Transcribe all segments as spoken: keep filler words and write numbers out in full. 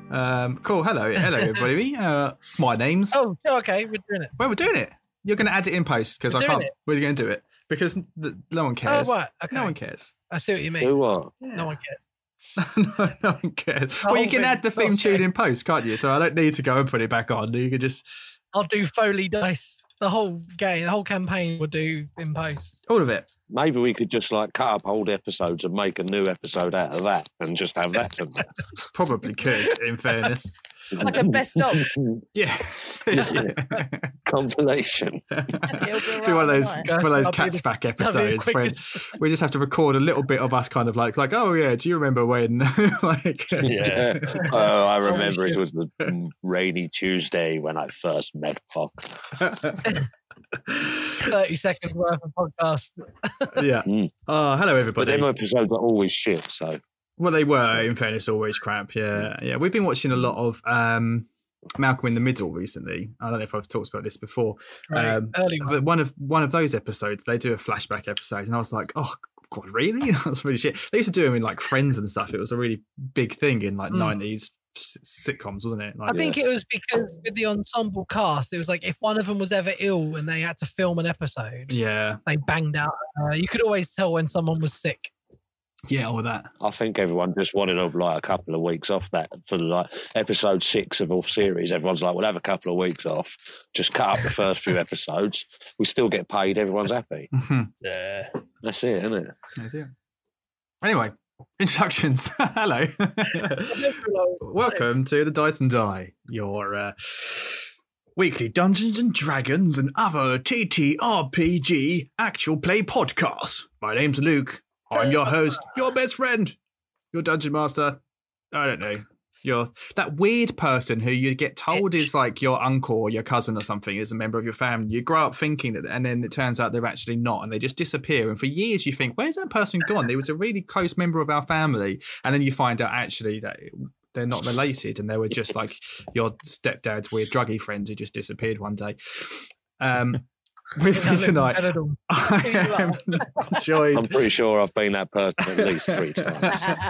Um, cool. Hello, hello, everybody. Uh, my name's. Oh, okay, we're doing it. Well, we're doing it. You're going to add it in post because I can't. It. We're going to do it because th- no one cares. Oh, right. Okay. No one cares. I see what you mean. Do what? Yeah. No one cares. no, no one cares. The well, you can thing. add the theme okay. tune in post, can't you? So I don't need to go and put it back on. You can just. I'll do Foley dice. The whole game, the whole campaign, we'll do in post. All of it. Maybe we could just like cut up old episodes and make a new episode out of that, and just have that. Probably could, in fairness. Like a best of. Yeah. yeah. Compilation. Be one of those one of those catchback episodes where we just have to record a little bit of us kind of like like, oh yeah, do you remember when like yeah. Oh, I remember it was the rainy Tuesday when I first met Puck. Thirty seconds worth of podcast. Yeah. Mm. Oh, hello everybody. But them episodes are always shit, so well, they were, in fairness, always crap. Yeah, yeah. We've been watching a lot of um, Malcolm in the Middle recently. I don't know if I've talked about this before. Right. Um, Early but one of one of those episodes, they do a flashback episode, and I was like, oh God, really? That's really shit. They used to do them in like Friends and stuff. It was a really big thing in like nineties mm. sitcoms, wasn't it? Like, I think yeah. it was because with the ensemble cast, it was like if one of them was ever ill and they had to film an episode, yeah, they banged out. Uh, you could always tell when someone was sick. Yeah, all that. I think everyone just wanted of like a couple of weeks off that for like episode six of all series. Everyone's like, we'll have a couple of weeks off. Just cut up the first few episodes. We still get paid. Everyone's happy. Yeah, that's it, isn't it? That's it. Anyway, introductions. Hello. Welcome to the Dice and Die, your uh, weekly Dungeons and Dragons and other T T R P G actual play podcast. My name's Luke. I'm your host, your best friend, your dungeon master. I don't know. You're that weird person who you get told is like your uncle or your cousin or something is a member of your family. You grow up thinking that, and then it turns out they're actually not, and they just disappear. And for years you think, where's that person gone? They was a really close member of our family. And then you find out actually that they're not related, and they were just like your stepdad's weird druggy friends who just disappeared one day. Um, With me tonight, I am joined. I'm pretty sure I've been that person at least three times.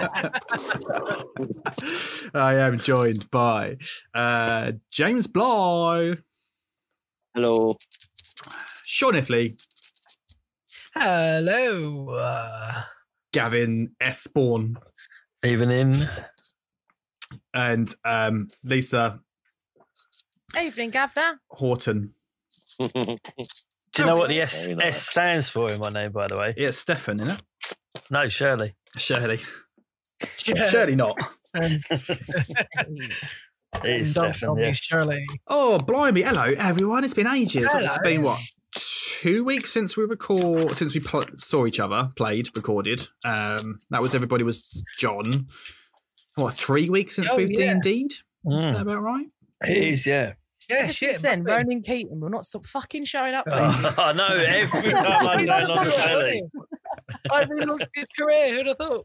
I am joined by uh, James Bly. Hello. Sean Ifley. Hello. Uh... Gavin Espawn. Evening. And um, Lisa. Evening, Governor. Horton. Do you know what the S, nice. S stands for in my name, by the way? Yeah, it's Stefan, isn't it? No, Shirley. Shirley. Shirley not. It is Stefan, yes. Shirley. Oh, blimey. Hello, everyone. It's been ages. Hello. It's been, what, two weeks since we record, since we pl- saw each other, played, recorded. Um, that was Everybody Was John. What, three weeks since oh, we've yeah. D and D'd? Mm. Is that about right? It is, yeah. Yeah, Ever shit, since then, Ronan Keaton will not stop fucking showing up. Oh, I know, every time I turn on the telly. I relaunched his career, who'd have thought?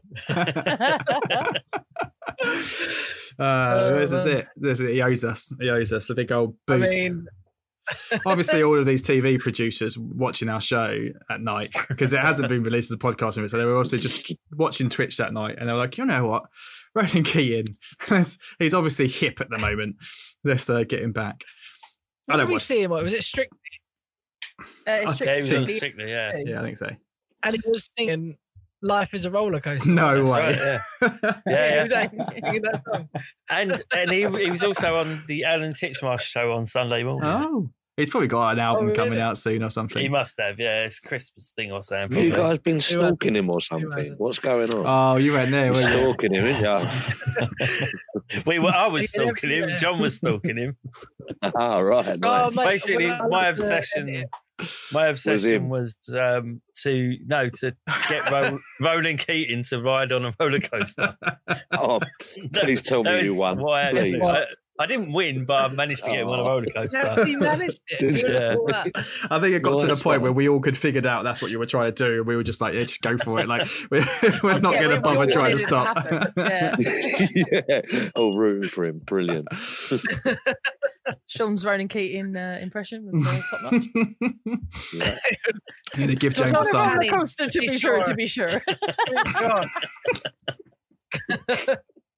uh, this is it. This is it. He owes us. He owes us a big old boost. I mean... Obviously, all of these T V producers watching our show at night because it hasn't been released as a podcast, so they were also just watching Twitch that night, and they were like, you know what, Ronan Keaton, he's obviously hip at the moment. Let's uh, get him back. What I don't did we see him? What was it? Strictly. Uh, it's Strictly. strictly. Strictly, yeah. Yeah, I think so. And he was singing "Life Is a Roller Coaster." No That's way. Right, yeah, yeah. yeah. and and he he was also on the Alan Titchmarsh show on Sunday morning. Oh, he's probably got an album Oh, really? coming out soon or something. He must have, yeah. It's a Christmas thing or something. Have you probably. guys been stalking him or something? What's going on? Oh, you went there, You're weren't you? stalking him, isn't you? we were, I was stalking him. John was stalking him. Ah, right. Oh, Nice. mate, Basically, well, my uh, obsession, my obsession was, was um, to no to get Ro- Ronan Keating to ride on a roller coaster. Oh, please tell me That you is won. why I, Please. I, I didn't win, but I managed to get him on a roller coaster. Yeah, he managed it. Yeah. I think it got Well, to the that's point fine. where we all could figured out that's what you were trying to do, and we were just like, yeah, just go for it. Like we're, we're not Yeah, going to we- we bother all trying to wanted it to stop. happen. Yeah. Yeah. Oh, rooting for him. Brilliant. Sean's Ronan Keating uh, impression was uh, top notch. Yeah. I'm going to give James a Not a roller sign. coaster, to be sure, to be sure.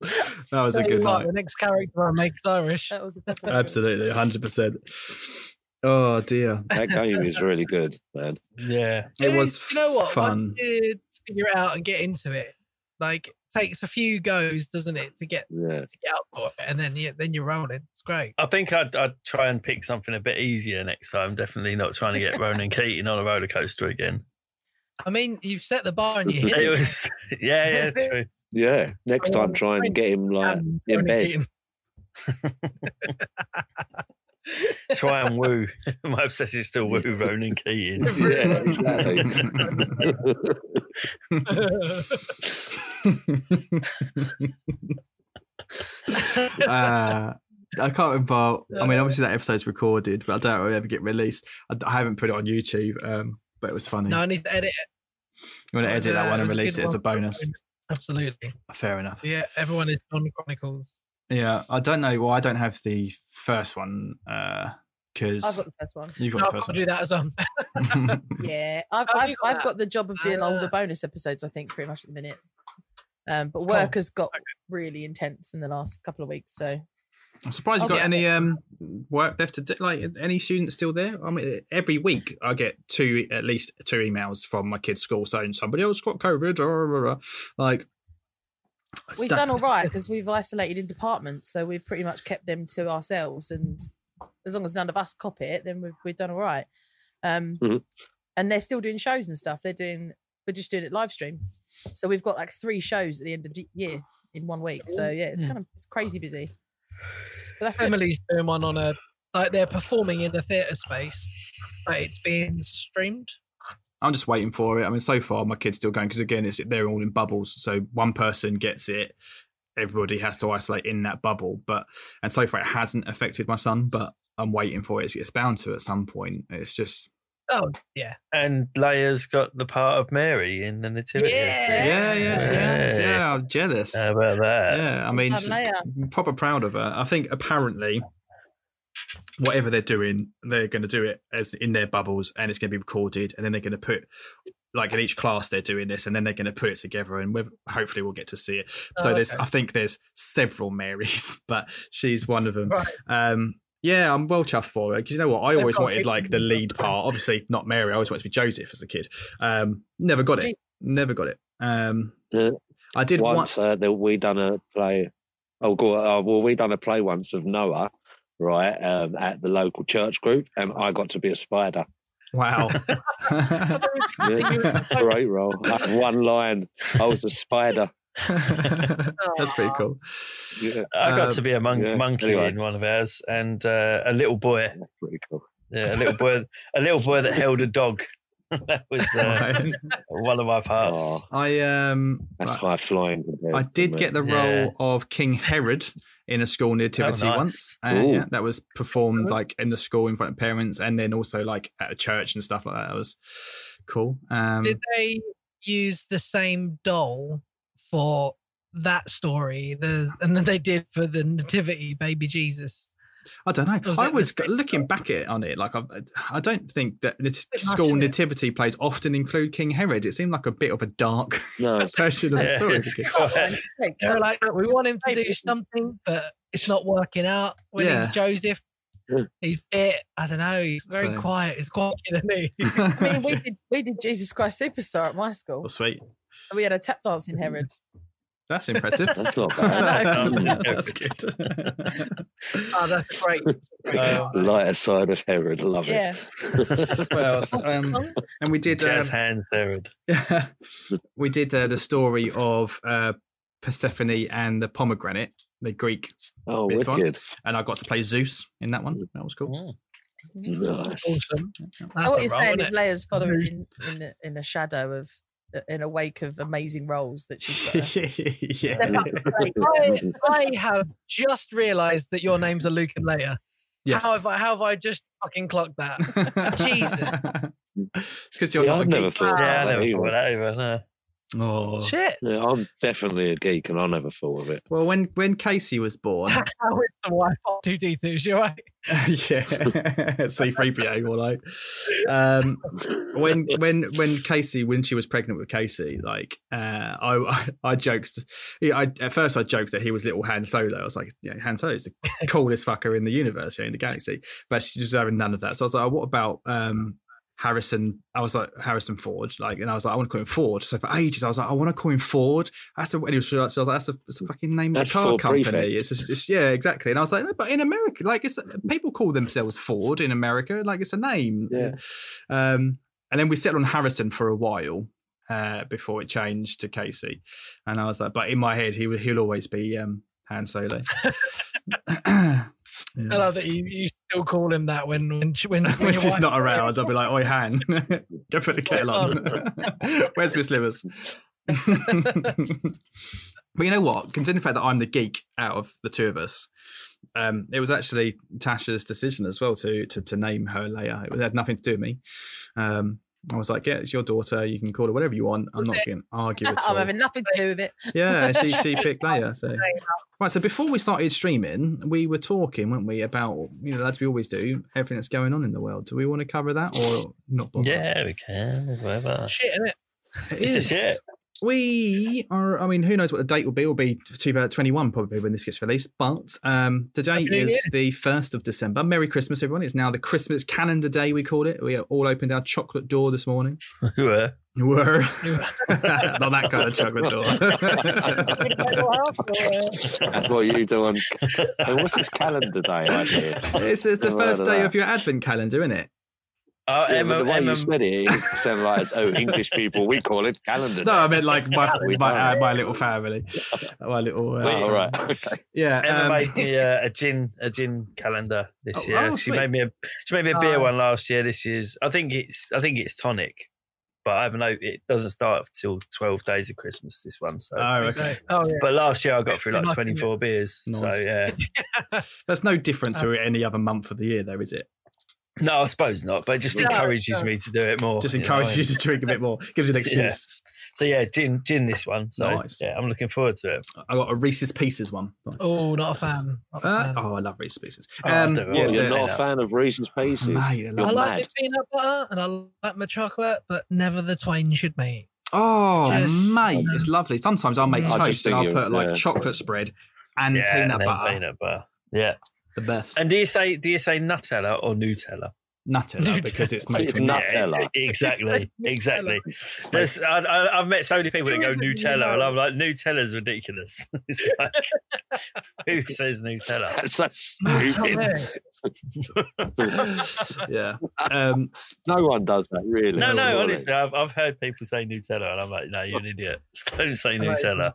That was a good Like, night. the next character I make is Irish. That was a definite Absolutely, one hundred percent. Oh dear, That game is really good, man. Yeah. it was You know what? fun. Once you figure it out and get into it, like takes a few goes, doesn't it, to get Yeah. to get up for it, and then you then you're rolling. It's great. I think I'd, I'd try and pick something a bit easier next time. Definitely not trying to get Ronan Keating on a roller coaster again. I mean, you've set the bar and you hit It it. was, yeah, yeah, true. Yeah. Next time, try and get him like Um, in Ronan bed. Keating. Try and woo. My obsession is still woo Ronan Keating. Yeah, exactly. uh, I can't remember. I mean, obviously that episode's recorded, but I doubt it'll ever get released. I, I haven't put it on YouTube, um, but it was funny. No, I need to edit it. You want to It was, edit that uh, one it and was a release good it as a one. bonus? Absolutely. Fair enough. Yeah, everyone is on Chronicles. Yeah, I don't know. Well, I don't have the first one because I've got the first one. you've No, got I've the got first to do that as well. one. Yeah, I've Oh, I've, you got I've that. got the job of doing all the Ah. bonus episodes. I think pretty much at the minute. Um, but Cool. work has got really intense in the last couple of weeks. So I'm surprised you I'll got get- any um work left to do. Like any students still there? I mean, every week I get two, at least two emails from my kid's school saying somebody else got COVID. Or like we've done all right because we've isolated in departments. So we've pretty much kept them to ourselves, and as long as none of us copy it, then we've we've done all right. Um, Mhm. And they're still doing shows and stuff. They're doing we're just doing it live stream. So we've got like three shows at the end of the year in one week. So yeah, it's Mm. kind of it's crazy busy. But that's good. Emily's doing one on a like they're performing in a theatre space, but it's being streamed. I'm just waiting for it. I mean, so far my kid's still going because again, it's they're all in bubbles. So one person gets it, everybody has to isolate in that bubble. But and so far it hasn't affected my son. But I'm waiting for it. It's bound to at some point. It's just Oh yeah, And Leia's got the part of Mary in the Nativity. Yeah. yeah, yeah, yeah. Hey. yeah I'm jealous. How about that? Yeah, I mean, Love Leia. I'm proper proud of her. I think apparently, whatever they're doing, they're going to do it as in their bubbles, and it's going to be recorded, and then they're going to put, like in each class, they're doing this, and then they're going to put it together, and we've, hopefully we'll get to see it. So Oh, there's, okay. I think there's several Marys, but she's one of them. right. Um, yeah, I'm well chuffed for her because you know what, I They've always got wanted big- like the lead part. Obviously, not Mary. I always wanted to be Joseph as a kid. Um, never got it. Never got it. Um, Yeah. I did want. Once uh, there, we done a play. Oh, go uh, well, we done a play once of Noah, right, um, at the local church group, and I got to be a spider. Wow. Yeah. Great role. I had one line. I was a spider. That's pretty cool. Yeah, I got Um, to be a mon- yeah, monkey anyway. in one of ours, and uh, a little boy. that's pretty cool. Yeah, a little boy, a little boy that held a dog. That was uh, Right. one of my parts. Oh, I um that's right, high flying. compared I to did me. get the Yeah. role of King Herod in a school nativity Oh, nice. once. Uh, Ooh. yeah, that was performed like in the school in front of parents, and then also like at a church and stuff like that. That was cool. Um, Did they use the same doll for that story, the and then they did for the nativity, baby Jesus? I don't know. Was I it was mistake? looking back at on it, like I, I don't think that nat- Bit much, school isn't it? nativity plays often include King Herod. It seemed like a bit of a dark No, version of the Yeah, story. it's quite- They were like, "Look, we want him to do something, but it's not working out. When Yeah. he's Joseph, Yeah. he's bit. I don't know. He's very So- quiet. He's quiet, isn't he? I mean, we did we did Jesus Christ Superstar at my school. Oh, sweet. We had a tap dancing Herod. That's impressive. that's not bad. That's good. Oh, that's great. That's great. Uh, The lighter side of Herod. Love Yeah. it. What else? Um, and we did. Jazz Um, hands, Herod. we did uh, the story of uh, Persephone and the pomegranate, the Greek, Oh, Myth one. wicked. and I got to play Zeus in that one. That was cool. Nice. Awesome. Oh, That's what a you're role, saying isn't is it? Leia's following in, in, the, in a shadow of, in a wake of amazing roles that she's got. to yeah. step up and play. I, I have just realised that your names are Luke and Leia. Yes. How have I? How have I just fucking clocked that? Jesus. It's because you're Yeah, not I've a never geek. thought Yeah, I about never that thought either. that either. No. Oh Shit. Yeah, I'm definitely a geek, and I never thought of it. Well, when when Casey was born, How is the wife R two D two? You're right. yeah, C three P O more like. Um, when when when Casey when she was pregnant with Casey, like uh, I I joked. I at first I joked that he was little Han Solo. I was like, yeah, Han Solo is the coolest fucker in the universe, yeah, in the galaxy. But she was having none of that. So I was like, oh, what about um. Harrison, I was like Harrison Ford, like, and I was like, I want to call him Ford. So for ages, I was like, I want to call him Ford. That's the, and he was, so I was like, that's the, that's the fucking name That's of the car Ford company. Prefect. It's just, it's, yeah, exactly. And I was like, no, but in America, like, it's people call themselves Ford in America, like it's a name. Yeah. Um, and then we settled on Harrison for a while uh, before it changed to Casey. And I was like, but in my head, he he'll always be um, Han Solo. Yeah. I love that you, you still call him that when when when, when When she's your wife- not around, I'll be like, oi, Han, go put the kettle on. Where's Miss Livers? But you know what? Considering the fact that I'm the geek out of the two of us, um, it was actually Tasha's decision as well to to, to name her Leia. It had nothing to do with me. Um, I was like, yeah, it's your daughter. You can call her whatever you want. I'm not going to argue at all. I'm having nothing to do with it. Yeah, she she picked Leia. So right. So before we started streaming, we were talking, weren't we, about, you know, as we always do, everything that's going on in the world. Do we want to cover that or not? Bother? Yeah, we can. Whatever. Shit, innit? It It's is. a shit. We are, I mean, who knows what the date will be? It will be two thousand twenty-one probably when this gets released. But um, today Happy New is Year. the first of December. Merry Christmas, everyone. It's now the Christmas calendar day, we called it. We all opened our chocolate door this morning. Were. Were. Not that kind of chocolate door. That's what you do on. Hey, what's this calendar day? I hear? it's, it's the Never first heard of day that. of your advent calendar, isn't it? Oh, Yeah, Emma, but the way Emma, you said it, it sounded like, oh, English people, we call it calendar No, day. I meant like my We my, uh, don't. my little family, my little. Uh, Oh, right. Okay. Yeah. Emma um, made me uh, a gin a gin calendar this Oh, year. oh, she sweet. made me a she made me a beer Oh. one last year. This year's I think it's I think it's tonic, but I haven't know it doesn't start till twelve days of Christmas. This one, so. Oh, okay. Oh yeah. But last year I got through like Nice, twenty four beers. So Nice. yeah, That's no different to any other month of the year, though, is it? no, I suppose not. But it just No, encourages no. me to do it more. Just you know encourages what I you mean? to drink a bit more. Gives you an excuse. So yeah, gin gin this one. So Nice. yeah, I'm looking forward to it. I got a Reese's Pieces one. Oh, not a fan. Not a Uh, fan. oh, I love Reese's Pieces. Oh, I Um, do. What, Yeah, you're yeah, not yeah. a fan of Reese's Pieces? mate, I You're I love like mad. the peanut butter and I like my chocolate, but never the twain should meet. Oh, Just- mate, it's lovely. Sometimes I'll make I just toast and think I'll you- put like yeah. chocolate spread and yeah, peanut and then butter. Peanut butter. Yeah. The best. And do you say do you say Nutella or Nutella? Nutella because it's made It's from nut- nuts. Nutella. Yeah, exactly, exactly. It's made- There's, I, I, I've met so many people that go Who is it Nutella, you and know? I'm like, Nutella's ridiculous. It's like, who says Nutella? That's so Oh, stupid. man. yeah. Um, No one does that, really. No, no, Really. honestly, I've, I've heard people say Nutella, and I'm like, no, you're an idiot. Don't say like Nutella.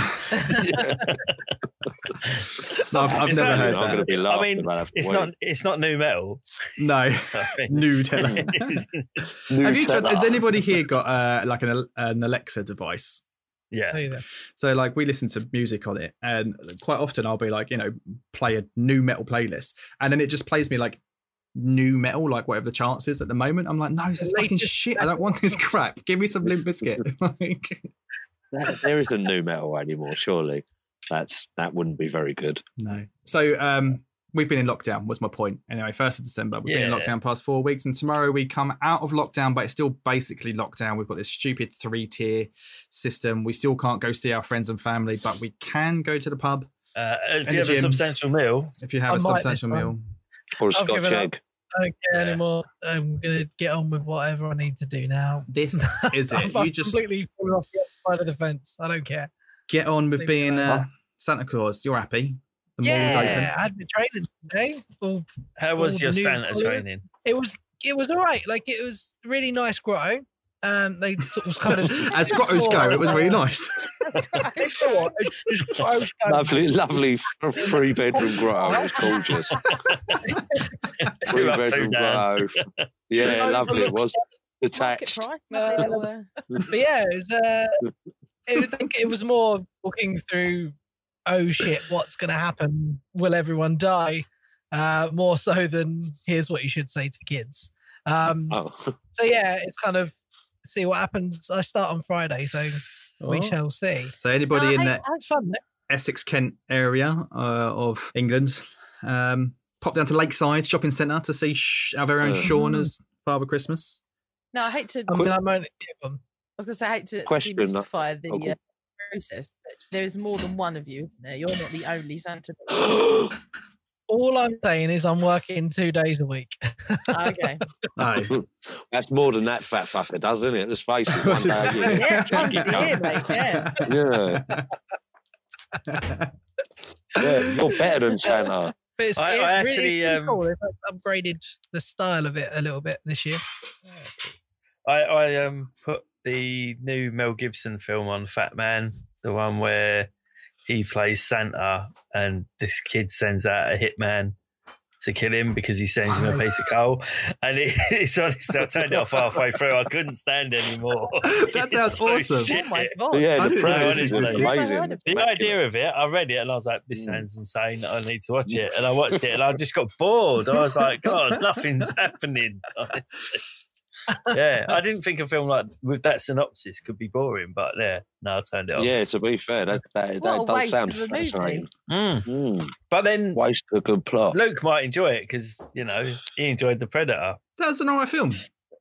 no, I've, I've Is never that- heard I'm going to that. be I laughing mean, about that for it's a not, week. it's not new metal. No. I mean, Nutella. Have you tried, has anybody here got uh, like an, an Alexa device? yeah. Oh, yeah. So like we listen to music on it, and quite often I'll be like, you know, play a new metal playlist, and then it just plays me like new metal, like whatever the chance is at the moment. I'm like, no, this is The fucking latest shit. I don't want this crap. Give me some Limp Bizkit. Like, That- there isn't new metal anymore, surely. That's That wouldn't be very good. no. So um, we've been in lockdown. Was my point anyway? First of December, we've been in Yeah. lockdown past four weeks, and tomorrow we come out of lockdown, but it's still basically lockdown. We've got this stupid three tier system. We still can't go see our friends and family, but we can go to the pub Uh, if And you have the a gym. substantial meal, if you have I a might this substantial time. meal. Or a I've Scotch given up. egg. I don't care Yeah. anymore. I'm gonna get on with whatever I need to do now. This is it. I've You just completely fallen off the other side of the fence. I don't care. get on with Leave me being alone. uh, Santa Claus. You're happy. The mall's Yeah, open. I had my training today. Well, how was all your the new Santa colour. training? it was it was all right. Like it was really nice grow. And they sort of kind of As grottos go, it was really nice. Lovely, lovely three bedroom grow. It's gorgeous. Three Two up, two bedroom down. grow. Yeah, lovely. It was Market detached. price. lovely little, uh, But yeah, it was. Uh, it, I think it was more walking through. Oh shit! What's going to happen? Will everyone die? Uh, more so than here's what you should say to kids. Um, Oh, so yeah, it's kind of see what happens. I start on Friday, so We Oh. shall see. So anybody No, in I- the It's fun, though. Essex Kent area uh, of England, um, pop down to Lakeside Shopping Centre to see sh- our very own Uh. Sean as Father Christmas. No, I hate to. I I mean, I'm only, yeah, go on. was going to say I hate to Question, demystify the oh, cool. uh, process, but there is more than one of you, isn't there? You're not the only Santa. All I'm saying is I'm working two days a week. Okay. Aye. That's more than that fat fucker does, isn't it? Let's face it. One day a year. Yeah, Fucking yeah, cunt. mate, yeah. Yeah. Yeah, you're better than Santa. But it's, I- it's I really, actually, really um, cool. They've upgraded the style of it a little bit this year. I, I um put the new Mel Gibson film on, Fat Man, the one where he plays Santa and this kid sends out a hitman to kill him because he sends him a piece of coal. And it, it's honestly, I turned it off halfway through. I couldn't stand anymore. That sounds It's so awesome. shit. Oh my god. Yeah, I the didn't know premise this is existed. amazing. The idea of it, I read it and I was like, this Mm. sounds insane. I need to watch it. And I watched it and I just got bored. I was like, God, nothing's happening. Honestly. Yeah, I didn't think a film like with that synopsis could be boring, but yeah, no, I turned it off. Yeah, to be fair, that, that, What a that does waste sound of a movie. fascinating. Mm. Mm. But then Waste of a good plot. Luke might enjoy it because, you know, he enjoyed The Predator. That was an alright film.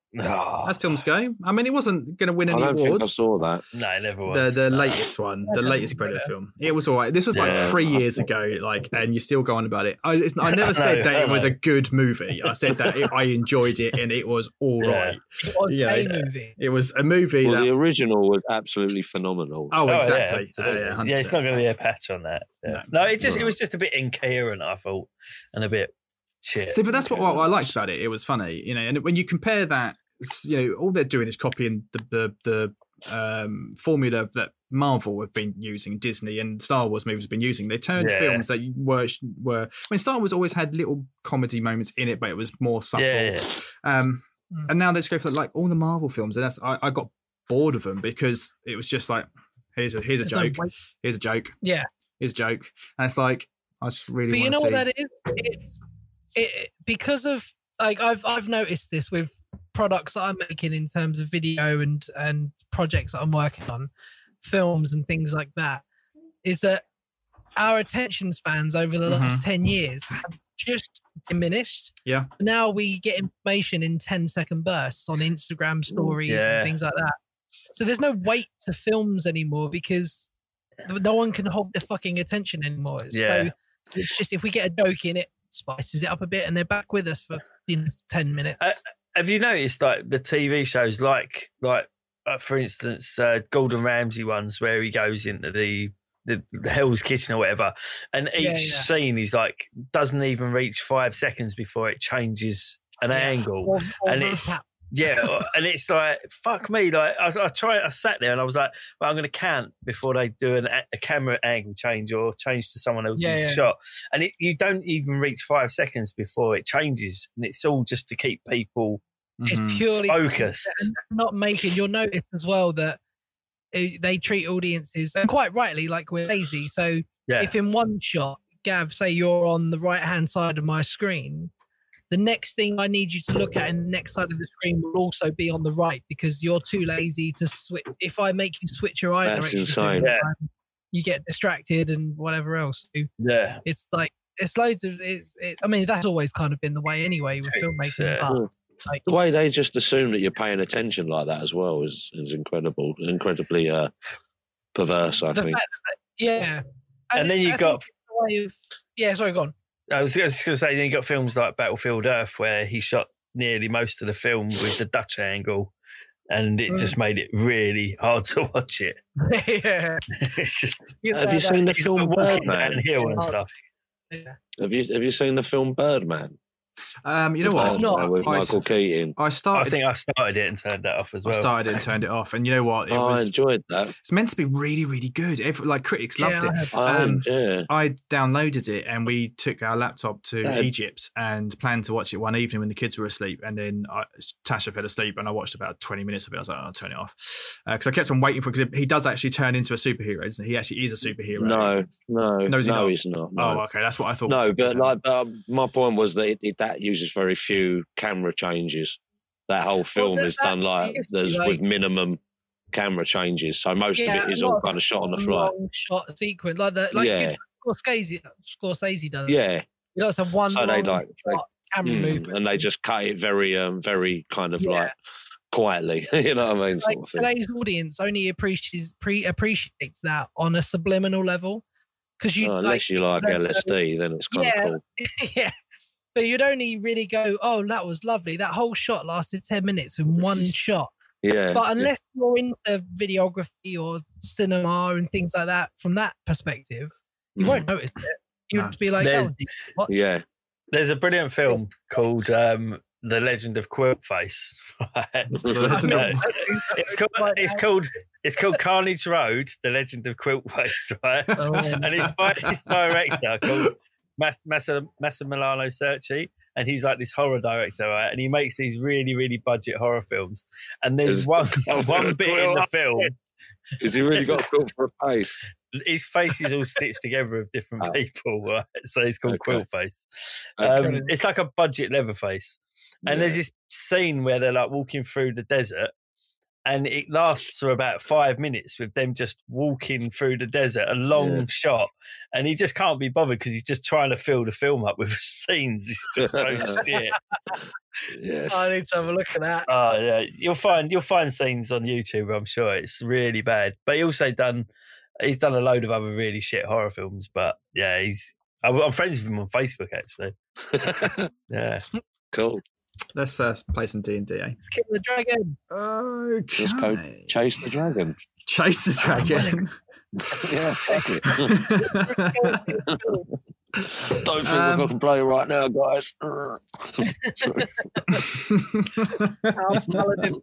Oh, As films go. I mean, it wasn't going to win I any don't think I awards. saw that. no, it never The was. the No. latest one, the Yeah, latest Predator. Predator film. It was alright. This was like Yeah. three years ago, like, and you still go on about it. I, it's, I never I said know, that I it was know. a good movie. I said that it, I enjoyed it and it was all Yeah. right. It was Yeah, a yeah. movie. It was a movie Well, that. the original was absolutely phenomenal. Oh, Oh, exactly. Yeah, Uh, absolutely. yeah, yeah, one it's hundred not percent. going to be a patch on that. Yeah. No. No, it just it was just a bit incoherent, I thought, and a bit shit. See, but that's what, what I liked about it. It was funny, you know. And when you compare that, you know, all they're doing is copying the the, the um, formula that Marvel have been using, Disney and Star Wars movies have been using. They turned Yeah. films that were were. I mean, Star Wars always had little comedy moments in it, but it was more subtle. Yeah, yeah. Um, Mm. and now they just go for like all the Marvel films, and that's I, I got bored of them because it was just like here's a here's a There's no joke, weight. here's a joke, Yeah. here's a joke, and it's like I just really. But you wanna know see... what that is? It's it, because of like I've I've noticed this with products that I'm making in terms of video and and projects that I'm working on, films and things like that, is that our attention spans over the last ten years have just diminished. Yeah. Now we get information in ten second bursts on Instagram stories Yeah. and things like that. So there's no weight to films anymore because no one can hold their fucking attention anymore. Yeah. So it's just if we get a joke in it, spices it up a bit, and they're back with us for you know, ten minutes. Uh, Have you noticed like the T V shows, like like uh, for instance, uh, Gordon Ramsay ones where he goes into the the, the Hell's Kitchen or whatever, and each Yeah, yeah. scene is like doesn't even reach five seconds before it changes an Yeah. angle. Or- or and the it's- tap. Yeah, and it's like fuck me. Like I, I try, I sat there and I was like, well, I'm going to count before they do an, a camera angle change or change to someone else's Yeah, yeah. shot, and it, you don't even reach five seconds before it changes, and it's all just to keep people It's Mhm. purely focused. and not making. You'll notice as well that uh, they treat audiences, and quite rightly, like we're lazy. So Yeah, if in one shot, Gav, say you're on the right hand side of my screen, the next thing I need you to look at in the next side of the screen will also be on the right because you're too lazy to switch. If I make you switch your eye That's direction, insane. Yeah. you get distracted and whatever else. So yeah. it's like it's loads of. It's, it, I mean, that's always kind of been the way anyway with It's, filmmaking. uh, but like, The way they just assume that you're paying attention like that as well is, is incredible, incredibly uh, perverse, I the think. fact that, yeah, And then it- you've I got- think it's a way of yeah. Sorry, go on. I was just going to say, then you got films like Battlefield Earth where he shot nearly most of the film with the Dutch angle, and it just made it really hard to watch it. yeah. It's just Have you seen the he's film walking Birdman? downhill and stuff. Yeah. Have you have you seen the film Birdman? Um, you know I've what? not. With I- Michael Keaton. I I started. think I started it and turned that off as I well. started it and turned it off, and you know what? It Oh, I was. enjoyed that. It's meant to be really, really good. Every, like critics loved Yeah, it. I have- I, Um, yeah. I downloaded it and we took our laptop to Yeah. Egypt and planned to watch it one evening when the kids were asleep. And then I, Tasha fell asleep and I watched about twenty minutes of it. I was like, oh, I'll turn it off. Because I kept on waiting for because he does actually turn into a superhero, doesn't he? He actually is a superhero. No, no, No, no, is he not? he's not. No. Oh, okay. That's what I thought. No, but like um, my point was that it, it, that uses very few camera changes. That whole film that- is done like that- there's like- with minimum camera changes. So most Yeah, of it is a lot all of kind of shot on the fly. long shot sequence, like the like Yeah. Scorsese, Scorsese does. Yeah. You know, it's a one So they long like they, shot camera mm, movement. and they just cut it very, um, very kind of Yeah. like quietly. You know what I mean? Like, Sort of thing. today's audience only appreciates pre appreciates that on a subliminal level because you Oh, like, unless you like don't L S D, then it's kind Yeah. of cool. yeah. But you'd only really go, oh, that was lovely. That whole shot lasted ten minutes in one shot. Yeah. But unless you're into videography or cinema and things like that, from that perspective, you Mm. won't notice it. You'd No. be like, There's- oh, what? Yeah. There's a brilliant film called um, The Legend of Quiltface. Right? Legend No, of- it's called it's called it's called Carnage Road: The Legend of Quiltface, right? Oh, and it's by this director called Mas- Massa Massimiliano Cerci, and he's like this horror director, right? And he makes these really, really budget horror films. And there's Is- one one bit in the film, Has he really got a quilt for a face? his face is all stitched together of different Oh. people, right? So it's called Okay. Quiltface. Okay. Um, it's like a budget Leatherface. And Yeah. there's this scene where they're like walking through the desert, and it lasts for about five minutes with them just walking through the desert, a long Yeah. shot. And he just can't be bothered because he's just trying to fill the film up with scenes. It's just so shit. Yes. I need to have a look at that. Oh yeah, you'll find you'll find scenes on YouTube. I'm sure it's really bad. But he also done he's done a load of other really shit horror films. But yeah, he's I'm I'm friends with him on Facebook actually. Yeah. Cool. Let's uh, play some D and D. Eh? Let's kill the dragon. Okay. Let's go chase the dragon. Chase the dragon. Yeah, fuck it. Don't think Um, I can play right now, guys. Sorry. Our paladin.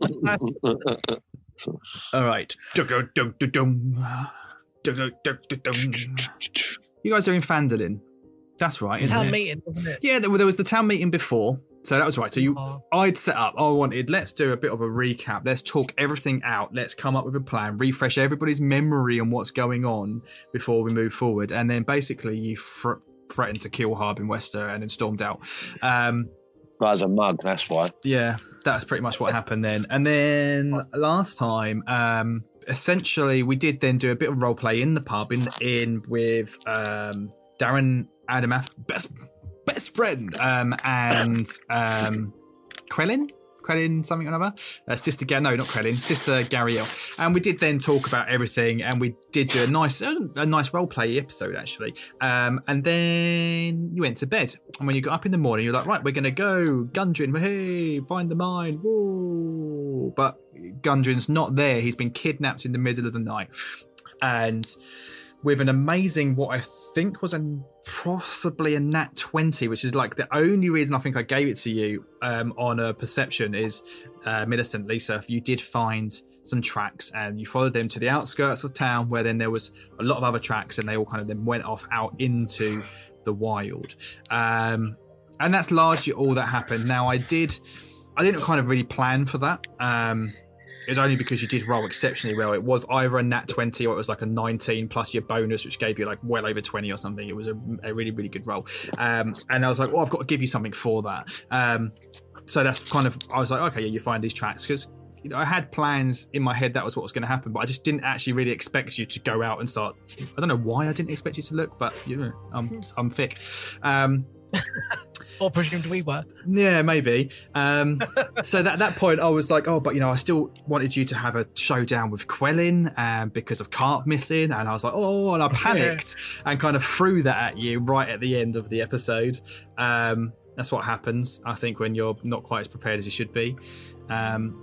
All right. Dum-dum-dum-dum-dum. Dum-dum-dum-dum-dum. You guys are in Phandalin. That's right, isn't Town it? meeting, wasn't it? Yeah, there, there was the town meeting before. So that was right. So you, Oh. I'd set up. I wanted. Let's do a bit of a recap. Let's talk everything out. Let's come up with a plan. Refresh everybody's memory on what's going on before we move forward. And then basically, you fr- threatened to kill Harbin Wester and then stormed out. Um, Guy's a mug, that's why. yeah, that's pretty much what happened then. And then last time, um, essentially, we did then do a bit of role play in the pub in in with um, Darren Adamath, best best friend, um, and um, Quellin. Quellin, something or another. Uh, Sister Ga- no, not Quellin, Sister Gariel. And we did then talk about everything, and we did do a nice, a nice role play episode actually. Um, and then you went to bed, and when you got up in the morning, you're like, right, we're gonna go Gundren. Hey, find the mine. Woo! But Gundren's not there. He's been kidnapped in the middle of the night, and with an amazing, what I think was a possibly a nat twenty, which is like the only reason I think I gave it to you um, on a perception is uh, Millicent, Lisa, if you did find some tracks and you followed them to the outskirts of town where then there was a lot of other tracks and they all kind of then went off out into the wild. Um, and that's largely all that happened. Now I did, I didn't kind of really plan for that. Um, It was only because you did roll exceptionally well. It was either a nat twenty or it was like a nineteen plus your bonus, which gave you like well over twenty or something. It was a, a really, really good roll. Um, and I was like, well, I've got to give you something for that. Um, so that's kind of, I was like, okay, yeah, you find these tracks. Because you know, I had plans in my head that was what was going to happen, but I just didn't actually really expect you to go out and start. I don't know why I didn't expect you to look, but you know, I'm, I'm thick. Um, Or presumed we were. Yeah, maybe. Um, so that that point, I was like, oh, but you know, I still wanted you to have a showdown with Quellin um, because of Carp missing, and I was like, oh, and I panicked and kind of threw that at you right at the end of the episode. Um, that's what happens, I think, when you're not quite as prepared as you should be. Um,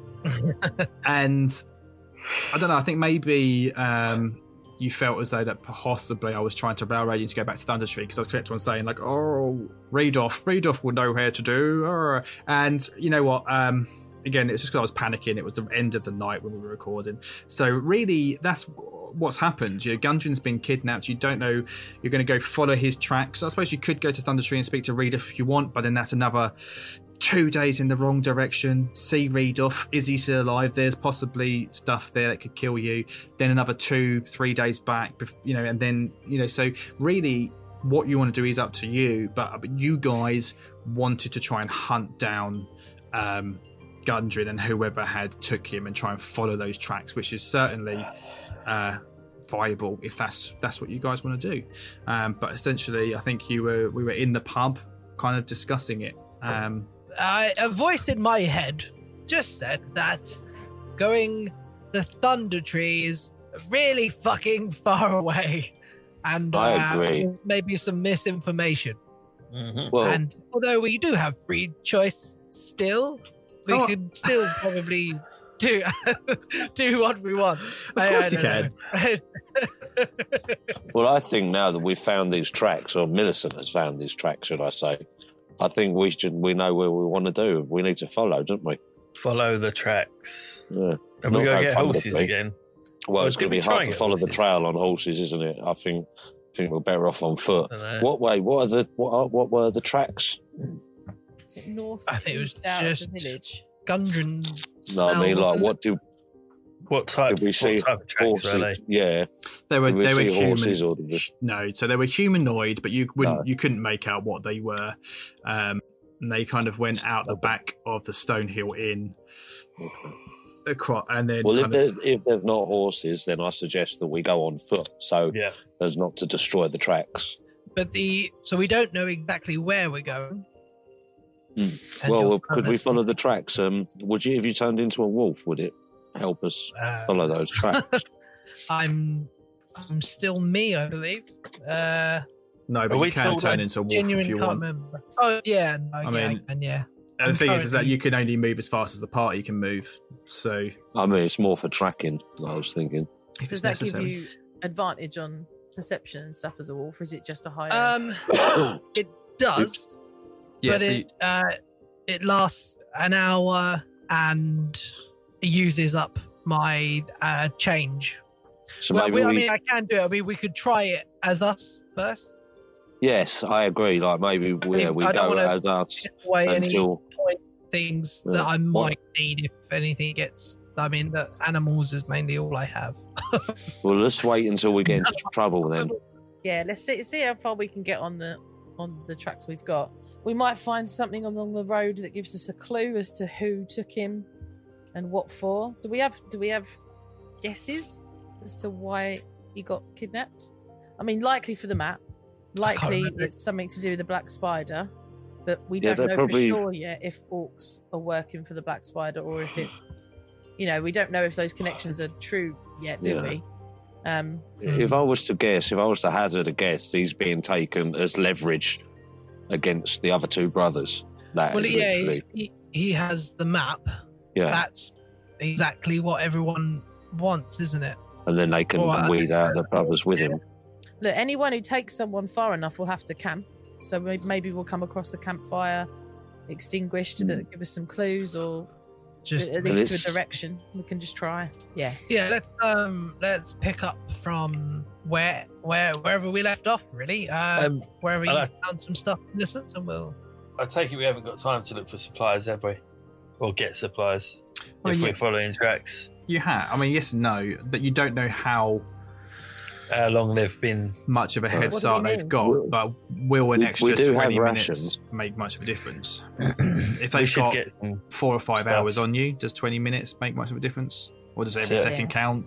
and I don't know. I think maybe. Um, you felt as though that possibly I was trying to railroad you to go back to Thundertree because I was kept on saying like, oh, Radoff, Radoff will know how to do. Arr. And you know what? Um, again, it's just because I was panicking. It was the end of the night when we were recording. So really, that's what's happened. You know, Gundren's been kidnapped. You don't know. You're going to go follow his tracks. I suppose you could go to Thundertree and speak to Radoff if you want, but then that's another two days in the wrong direction. See Radoff, is he still alive? There's possibly stuff there that could kill you. Then another two, three days back, you know, and then, you know, so really what you want to do is up to you. But, but you guys wanted to try and hunt down um, Gundren and whoever had took him and try and follow those tracks, which is certainly uh, viable if that's that's what you guys want to do. Um, but essentially, I think you were we were in the pub, kind of discussing it. Um, I, a voice in my head just said that going the Thunder Tree is really fucking far away, and I uh, agree. maybe some misinformation. Mhm. Well, And although we do have free choice still, we Oh. could still probably do do what we want. Of course you can. can. well, I think now that we've found these tracks, or Millicent has found these tracks, should I say? I think we should. We know where we want to do. We need to follow, don't we? Follow the tracks. Yeah. And Not we go go get fun with horses me. again. Well, Or it's did going to we be try hard and to get follow the horses? trail on horses, isn't it? I think. I think we're better off on foot. I don't know. What way? What are the? What? Are, what were the tracks? Is it north? I think it was east, out of just- the village. Gundren. No, I mean, like, what do What type, did we see? what type of tracks Horses? were they? Yeah, They were did we they were see human. horses or did we? No, so they were humanoid, but you wouldn't No. you couldn't make out what they were. Um, and they kind of went out the back of the Stonehill Inn, across, and then Well, if kind of, they're, if they're not horses, then I suggest that we go on foot, so Yeah. as not to destroy the tracks. But the so we don't know exactly where we're going. Mm. And Well, your well, could we father's- follow the tracks? Um, would you, if you turned into a wolf, would it help us Uh, follow those tracks? I'm I'm still me, I believe. Uh, no, but Are we you can told turn I into a wolf genuine if you can't want. remember. Oh yeah, no, I yeah, mean- I can, yeah. And the I'm thing is, is that currently- you can only move as fast as the party can move. So I mean, it's more for tracking. I was thinking. if Does it's that necessary, give you advantage on perception and stuff as a wolf, or is it just a higher? Um, it does, yeah, but so it uh, it lasts an hour and it uses up my uh change. So well, maybe we, I we, mean, I can do it. I mean, we could try it as us first. yes, I agree. Like maybe we, yeah, mean, we I don't go wanna- as us Get away any until. point things Yeah. that I What- might need if anything gets. I mean, the animals is mainly all I have. Well, let's wait until we get into trouble then. yeah, let's see see how far we can get on the on the tracks we've got. We might find something along the road that gives us a clue as to who took him and what for. Do we have do we have guesses as to why he got kidnapped? I mean, likely for the map. Likely remember. it's something to do with the Black Spider, but we Yeah, don't they're know probably- for sure yet if orcs are working for the Black Spider or if it, you know, we don't know if those connections are true yet, do Yeah. we? Um, If I was to guess, if I was to hazard a guess, he's being taken as leverage against the other two brothers. That Well, is yeah, literally, he, he has the map. yeah. That's exactly what everyone wants, isn't it? And then they can Well, I- weed out the brothers with him. Look, anyone who takes someone far enough will have to camp. So may- maybe we'll come across a campfire extinguished Hmm. that give us some clues, or Just at least to a this- direction. We can just try. Yeah. yeah. Let's um let's pick up from where where wherever we left off. Really, uh, Um, wherever you I- found some stuff, innocent, and we'll. I take it we haven't got time to look for supplies, have we? Or get supplies Well, if yeah. we're following tracks. you have. I mean, yes and no. That you don't know how How long they've been. much of a What head do we start they've mean? got, but will an We- extra we do have twenty minutes rations. make much of a difference? if We they've should got get some. four or five stuff. hours on you, does twenty minutes make much of a difference? Or does every Yeah. second count?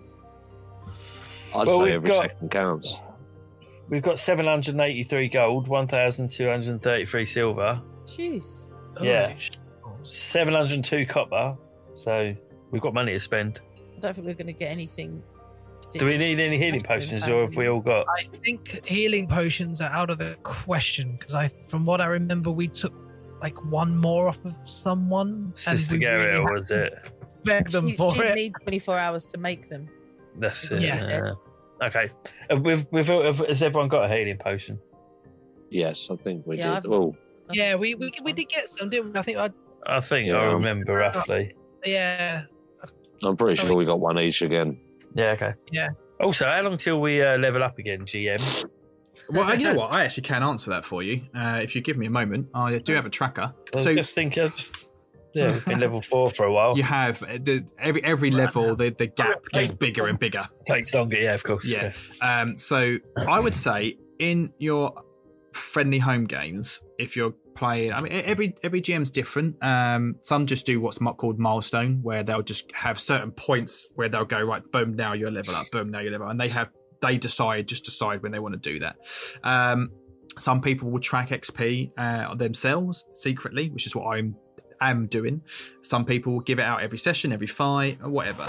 I'd Well, say we've every got- second counts. We've got seven hundred eighty-three gold, one thousand two hundred thirty-three silver, Jeez. Yeah. Holy shit. seven hundred two copper. So we've got money to spend. I don't think we're going to get anything. Do we need any healing potions, or have we all got? I think healing potions are out of the question because I, from what I remember, we took like one more off of someone, and Sister we Gabriel, really had was to it? beg them She, for she'd it. need twenty-four hours to make them. That's Yeah. it. Yeah. yeah. Okay. Uh, We've, we've, has everyone got a healing potion? Yes, I think we Yeah, did. I've- Oh, Yeah, we, we we did get some, didn't we? I think I I think Yeah. I remember roughly. yeah. I'm pretty Sorry. sure we got one each again. Yeah. Okay. Yeah. Also, how long till we uh, level up again, G M? Well, you know what? I actually can answer that for you. Uh, if you give me a moment, I do have a tracker. I So just think of. Yeah, we've been level four for a while. you have uh, the, every every level, the, the gap gets bigger and bigger. Takes longer, yeah, of course. Yeah. Um, so I would say in your friendly home games, if you're playing, I mean, every every G M's different. Um, some just do what's mo- called milestone, where they'll just have certain points where they'll go, right, boom, now you're level up, boom, now you're level up, and they have they decide just decide when they want to do that. Um, some people will track X P uh, themselves secretly, which is what I'm am doing. Some people will give it out every session, every fight, or whatever.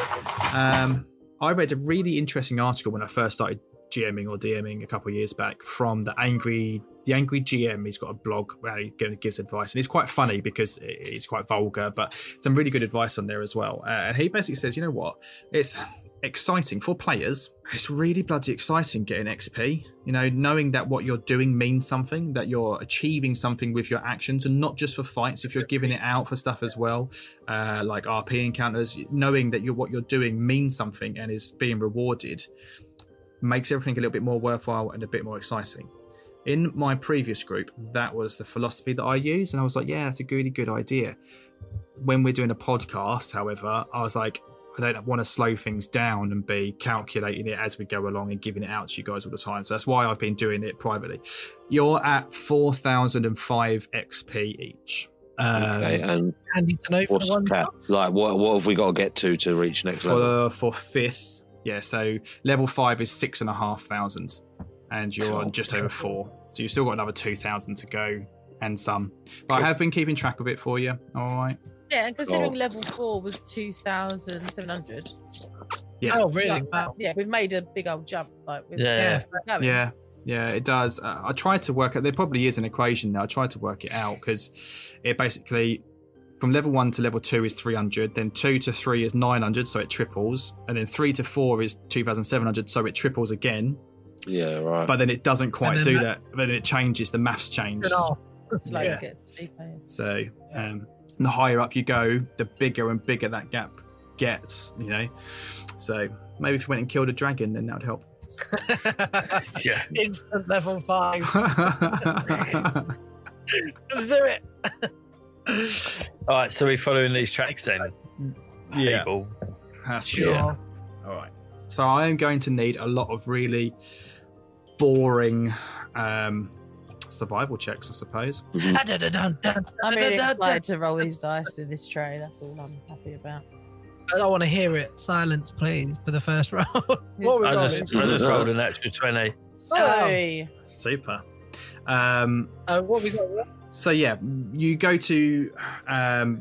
Um, I read a really interesting article when I first started GMing or DMing a couple of years back from the angry the angry G M. He's got a blog where he gives advice, and it's quite funny because it's quite vulgar, but some really good advice on there as well. Uh, and he basically says, you know what, it's exciting for players. It's really bloody exciting getting X P, you know, knowing that what you're doing means something, that you're achieving something with your actions, and not just for fights. If you're giving it out for stuff as well, uh, like R P encounters, knowing that you're, what you're doing means something and is being rewarded makes everything a little bit more worthwhile and a bit more exciting. In my previous group, that was the philosophy that I used, and I was like, yeah, that's a really good idea. When we're doing a podcast, however, I was like, I don't want to slow things down and be calculating it as we go along and giving it out to you guys all the time. So that's why I've been doing it privately. You're at four thousand five X P each. Um, Okay, and Handy to know for what's the one. the cap? Like, what what have we got to get to to reach next level? for, for fifth. Yeah, so level five is six and a half thousand, and you're on just over four. So you've still got another two thousand to go and some. But I have been keeping track of it for you. All right. Yeah, and considering Oh. level four was two thousand seven hundred. Yeah. Oh, really? Like, Wow. yeah, we've made a big old jump. Like, with Yeah. going. Yeah, yeah, it does. Uh, I tried to work out. There probably is an equation there. I tried to work it out because it basically, from level one to level two is three hundred, then two to three is nine hundred, so it triples, and then three to four is two thousand seven hundred, so it triples again. Yeah, right. But then it doesn't quite then do that- that. Then it changes. The maths change. Slowly Yeah. gets steeper. yeah. So um, the higher up you go, the bigger and bigger that gap gets. You know. So maybe if you went and killed a dragon, then that would help. Yeah. Instant level five. Just do it. All right, so we're following these tracks then. Yeah. People. Has to be. Sure. Yeah. All right. So I am going to need a lot of really boring um, survival checks, I suppose. Mhm. I'm really excited to roll these dice to this tray. That's all I'm happy about. I don't want to hear it. Silence, please, for the first round. What are we I rolling? just, I just rolled an extra twenty. Hey. Super. Um, Uh, what have we got? so yeah, you go to um,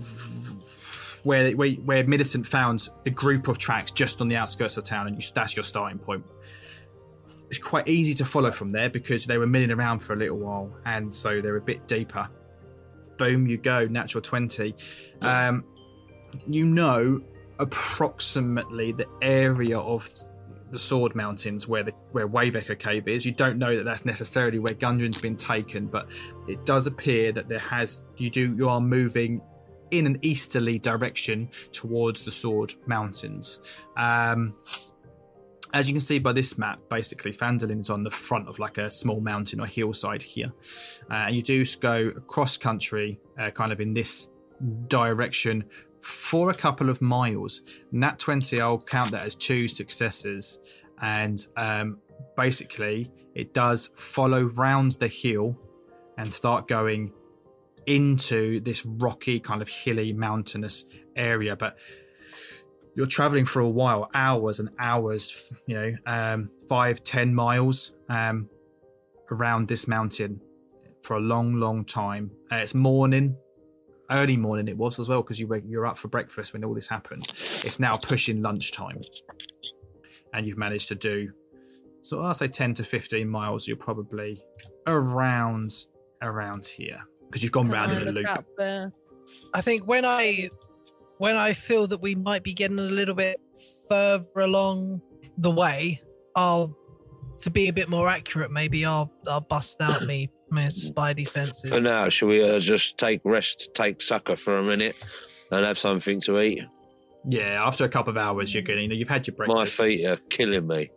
where, where where Millicent found the group of tracks just on the outskirts of town, and you, that's your starting point. It's quite easy to follow from there because they were milling around for a little while, and so they're a bit deeper. Boom, you go, natural twenty. Um, you know approximately the area of the Sword Mountains where the where Wave Echo Cave is. You don't know that that's necessarily where Gundren's been taken, but it does appear that there has you do you are moving in an easterly direction towards the Sword Mountains. Um, as you can see by this map, basically Phandalin is on the front of like a small mountain or hillside here, uh, and you do go across country, uh, kind of in this direction for a couple of miles. Nat twenty, I'll count that as two successes, and um, basically it does follow round the hill and start going into this rocky kind of hilly mountainous area. But you're traveling for a while, hours and hours, you know, um, five, ten miles um, around this mountain for a long, long time. Uh, it's morning. Early morning it was as well, because you were you're up for breakfast when all this happened. It's now pushing lunchtime, and you've managed to do, so I'll say ten to fifteen miles. You're probably around around here because you've gone round in a Look loop. up there. I think when I when I feel that we might be getting a little bit further along the way, I'll to be a bit more accurate. Maybe I'll I'll bust out me my spidey senses. For now, shall we uh, just take rest, take sucker for a minute, and have something to eat? Yeah, after a couple of hours, you're getting. You know, you've had your My breakfast. feet are killing me.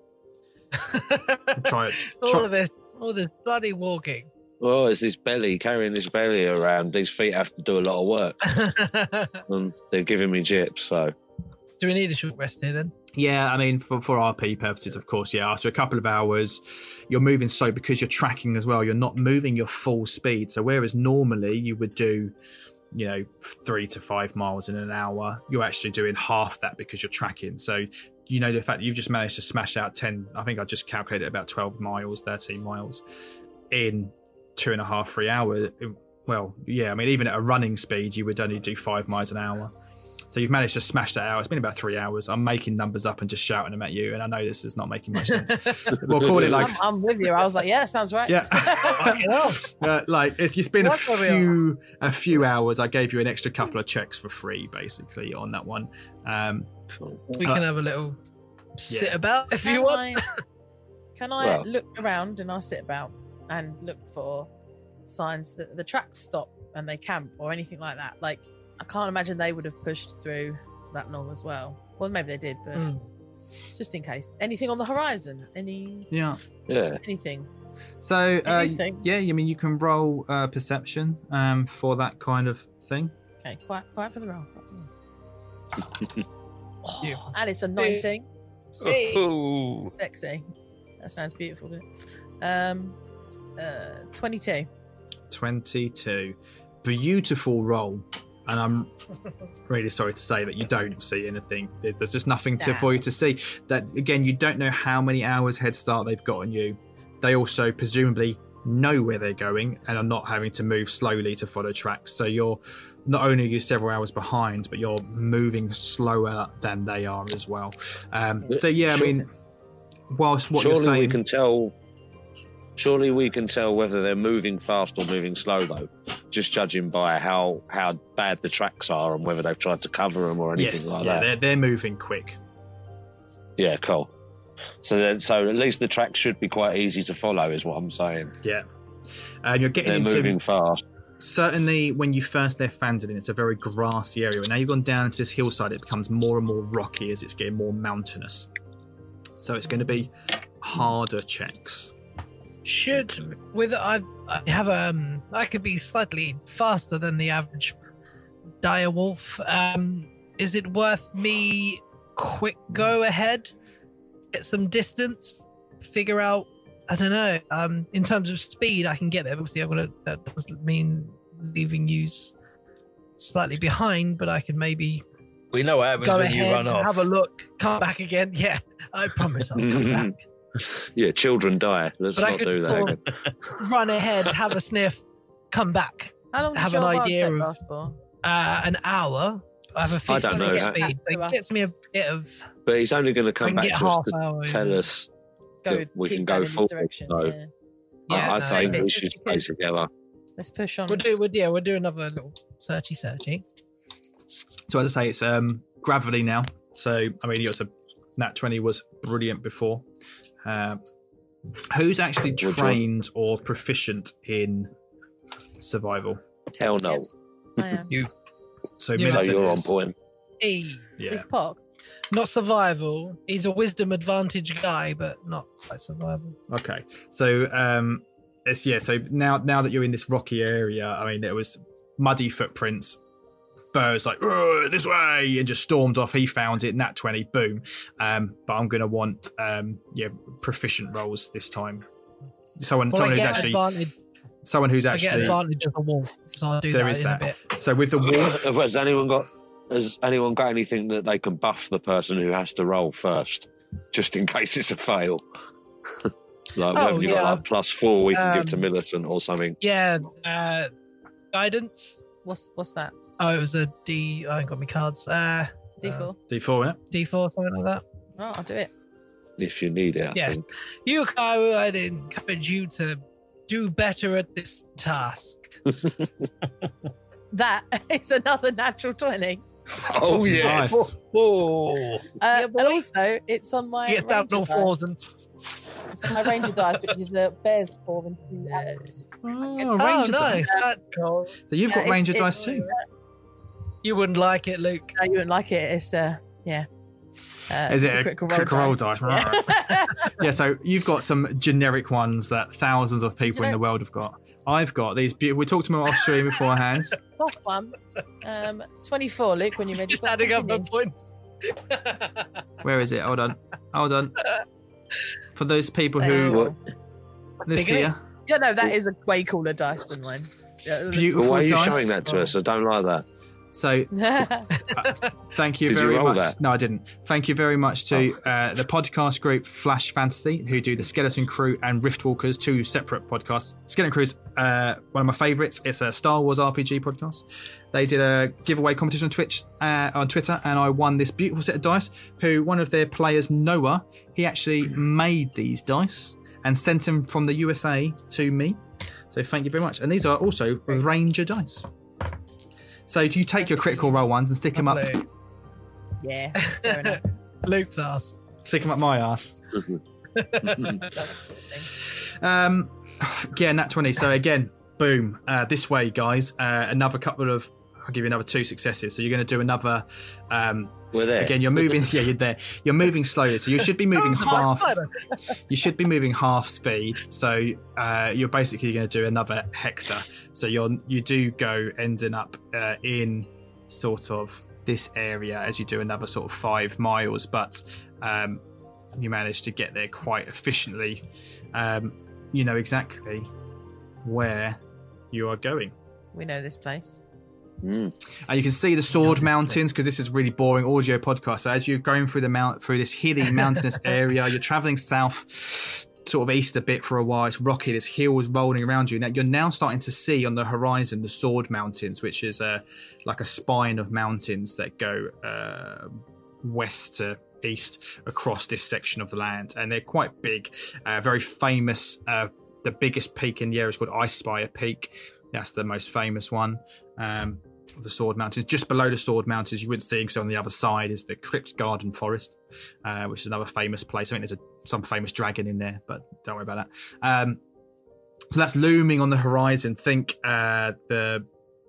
Try it. all Try, of this, all this bloody walking. Oh, it's this belly, carrying this belly around. These feet have to do a lot of work, and they're giving me jips. So Do we need a short rest here then? Yeah, I mean, for, for R P purposes, of course, yeah, after a couple of hours, you're moving slow because you're tracking as well. You're not moving your full speed. So whereas normally you would do, you know, three to five miles in an hour, you're actually doing half that because you're tracking. So, you know, the fact that you've just managed to smash out ten, I think I just calculated about twelve miles, thirteen miles in two and a half, three hours. Well, yeah, I mean, even at a running speed, you would only do five miles an hour. So you've managed to smash that out. It's been about three hours. I'm making numbers up and just shouting them at you, and I know this is not making much sense. We'll call it like I'm, I'm with you. I was like, yeah, sounds right. Yeah, uh, like it's, it's been a What's the few a few hours. I gave you an extra couple of checks for free, basically, on that one. Um, We Uh, can have a little sit yeah. about if Can you want. I, can I Well- look around and I'll sit about and look for signs that the tracks stop and they camp or anything like that? Like, I can't imagine they would have pushed through that long as well. Well, maybe they did, but Mm. just in case. Anything on the horizon? Any yeah. Yeah. anything? So uh, Anything. yeah, I mean, you can roll uh, perception um, for that kind of thing. Okay, quiet, quiet for the roll. Oh, Beautiful. and it's a nineteen. Ooh. Sexy. That sounds beautiful. Doesn't it? Um, uh, twenty-two. twenty-two. Beautiful roll. And I'm really sorry to say that you don't see anything. There- There's just nothing to, Nah. for you to see. That again, you don't know how many hours head start they've got on you. They also presumably know where they're going and are not having to move slowly to follow tracks. So you're not only are you several hours behind, but you're moving slower than they are as well. Um, so yeah, I mean, whilst what surely you're saying, we can tell. Surely we can tell whether they're moving fast or moving slow, though, just judging by how how bad the tracks are and whether they've tried to cover them or anything yes, like yeah, that. they're they're moving quick. Yeah, cool. So then, so at least the track should be quite easy to follow, is what I'm saying. Yeah, and you're getting They're into moving fast. certainly when you first left Fanzadin, it's a very grassy area. And now you've gone down into this hillside, it becomes more and more rocky as it's getting more mountainous. So it's going to be harder checks. Should with I I have um I could be slightly faster than the average dire wolf. Um, is it worth me quick go ahead, get some distance, figure out? I don't know. Um, in terms of speed, I can get there. Obviously, I'm gonna. That doesn't mean leaving you slightly behind, but I can maybe We know what happens go when you ahead, run off. have a look, come back again. Yeah, I promise I'll come back. Yeah, children die. Let's But I not could do that sort again. of run ahead, have a sniff, come back. How long does Have your an wild idea card of- last for? Uh, an hour. I have a I fifty don't know foot that. speed. So To it gets me a us. bit of. But he's only going to I come can back get to us half to hour. tell yeah. us Go, that we keep can going go in this forward. direction. So Yeah. Yeah, I, I no, think but we just should stay because- together. Let's push on. We'll do. We'll, yeah, we'll do another little searchy searchy. So as I say, it's um, gravity now. So I mean, it's a Nat twenty was brilliant before. Uh, who's actually Would you- trained or proficient in survival? Hell no. I am. You So Yeah. So Millicent you're on is- point. Hey, Yeah. Is Pog? not survival. He's a wisdom advantage guy, but not quite survival. Okay. So um, it's yeah. So now now that you're in this rocky area, I mean, there was muddy footprints. Burr's like, "Ugh, this way," and just stormed off. He found it, nat twenty, boom. Um, but I'm going to want um, yeah proficient rolls this time. Someone, Well, someone I who's get actually, advantage. someone who's I get actually. advantage of the wolf, so I'll do There that is in that. a bit. So with the wolf, Has anyone got? Has anyone got anything that they can buff the person who has to roll first, just in case it's a fail? Like Oh, whether you yeah. got like plus four, we can give to Um, Millicent or something. Yeah, uh, guidance. What's what's that? Oh, it was a D. I ain't got my cards. Uh, D four. D four, innit? D four, something like that. Oh, I'll do it. If you need it, I Yes. think. Yuko, I'd encourage you to do better at this task. That is another natural twenty. Oh yes. Nice. Oh, Uh, Yeah, and boy. also, it's on my He gets down ranger on all fours dice. and. It's on my ranger dice, which is the bear's paw and two arrows. Oh, Oh, ranger nice. dice. That's cool. So you've Yeah, got it's- ranger it's- dice too. You wouldn't like it, Luke. No, you wouldn't like it. It's uh, yeah. Uh, Is it's it a critical roll critical roll dice? dice? Yeah. Yeah, so you've got some generic ones that thousands of people in the Generic- world have got. I've got these. Be- we talked to them off stream beforehand. Last one. Um, twenty-four, Luke. When you made Just your adding up the continue. points. Where is it? Hold on. Hold on. For those people There you who go. this Picking it? here, Yeah, no, that is a way cooler dice than mine. Yeah, it looks- Beautiful. But why are you dice. showing that to us? I don't like that. so thank you Did you very roll much. that? No, I didn't. Thank you very much to uh, the podcast group Flash Fantasy, who do the Skeleton Crew and Riftwalkers, two separate podcasts. Skeleton Crew's uh, one of my favourites. It's a Star Wars R P G podcast. They did a giveaway competition on Twitch, uh, on Twitter, and I won this beautiful set of dice. Who one of their players, Noah, he actually made these dice and sent them from the U S A to me. So thank you very much. And these are also Ranger dice. So do you take your critical roll ones and stick them up, Lovely. yeah, fair enough. Luke's ass. stick them up my ass? That's the sort of thing. Um, yeah, nat twenty. So again, boom. Uh, this way, guys. Uh, another couple of. I'll give you another two successes. So you're going to do another. Um, We're there. again, you're moving. Yeah, you're there. You're moving slowly. So you should be moving half. You should be moving half speed. So uh, you're basically going to do another hector. So you're you do go ending up uh, in sort of this area as you do another sort of five miles, but um, you manage to get there quite efficiently. Um, you know exactly where you are going. We know this place. Mm. And you can see the Sword Mountains, because this is really boring audio podcast. So as you're going through the mount through this hilly mountainous area, you're traveling south, sort of east a bit for a while. It's rocky, there's hills rolling around you. Now you're now starting to see on the horizon the Sword Mountains, which is a like a spine of mountains that go uh, west to east across this section of the land, and they're quite big, uh, very famous. Uh, the biggest peak in the area is called Ice Spire Peak. That's the most famous one. Um, of the Sword Mountains. Just below the Sword Mountains, you wouldn't see, because on the other side is the Crypt Garden Forest, uh, which is another famous place. I think there's a, some famous dragon in there, but don't worry about that. Um, so that's looming on the horizon. Think uh, the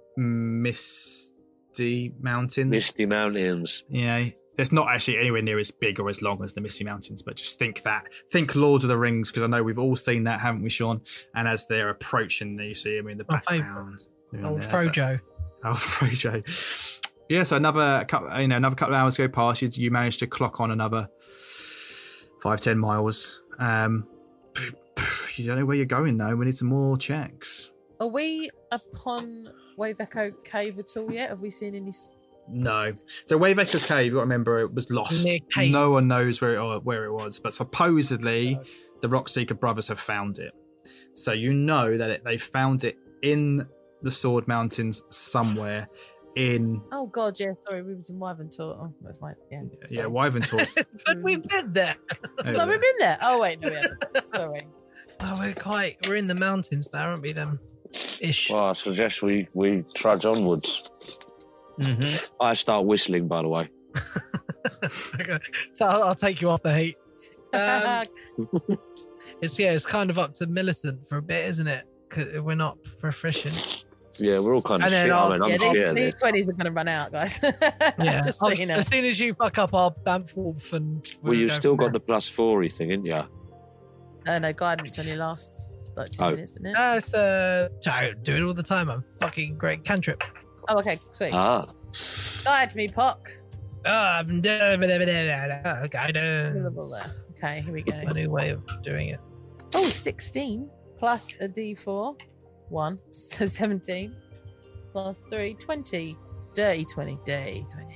Misty Mountains. Misty Mountains. Yeah, it's not actually anywhere near as big or as long as the Misty Mountains, but just think that. Think Lord of the Rings, because I know we've all seen that, haven't we, Sean? And as they're approaching, you see them in the My favourite. background. They're in Old there, so- Frojo. Oh, Frojo. Yeah, so another couple, you know, another couple of hours go past. You, you managed to clock on another five, ten miles. Um, you don't know where you're going though. We need some more checks. Are we upon Wave Echo Cave at all yet? Have we seen any? s- No. So Wave Echo Cave, you've got to remember, it was lost. Near Cave. No one knows where it, where it was, but supposedly the Rockseeker brothers have found it. So you know that it, they found it in the Sword Mountains somewhere in Oh God, yeah. Sorry, we was in Wyvern Tor. Oh, that's my yeah. yeah sorry. Wyvern Tors. But we've been there. No, we've been there. Oh wait, no, we haven't. Sorry. Oh, we're quite. We're in the mountains now, aren't we? Then, ish. Well, I suggest we, we trudge onwards. Mm-hmm. I start whistling, by the way. Okay. So I'll, I'll take you off the heat. Um, it's yeah, it's kind of up to Millicent for a bit, isn't it? Because we're not proficient. Yeah, we're all kind of And then shit. I'll- I mean, I'm yeah, shit these, at these this. twenties are going to run out, guys. Yeah. Just so I'll- you know. As soon as you fuck up our Banff Wolf and Well, we'll you've go still from got there. the plus four thing, ain't you? Uh, no, guidance only lasts like two Oh. minutes, isn't it? No, it's uh, I do it all the time. I'm fucking great cantrip. Oh, okay, sweet. Ah. Guide me, Pock. Ah, I'm da- da- da- da- da- da- Blah, guidance. blah, blah. Okay, here we go. A new way of doing it. Oh, sixteen plus a d four. one, so seventeen. Plus three, twenty. Dirty twenty, dirty twenty.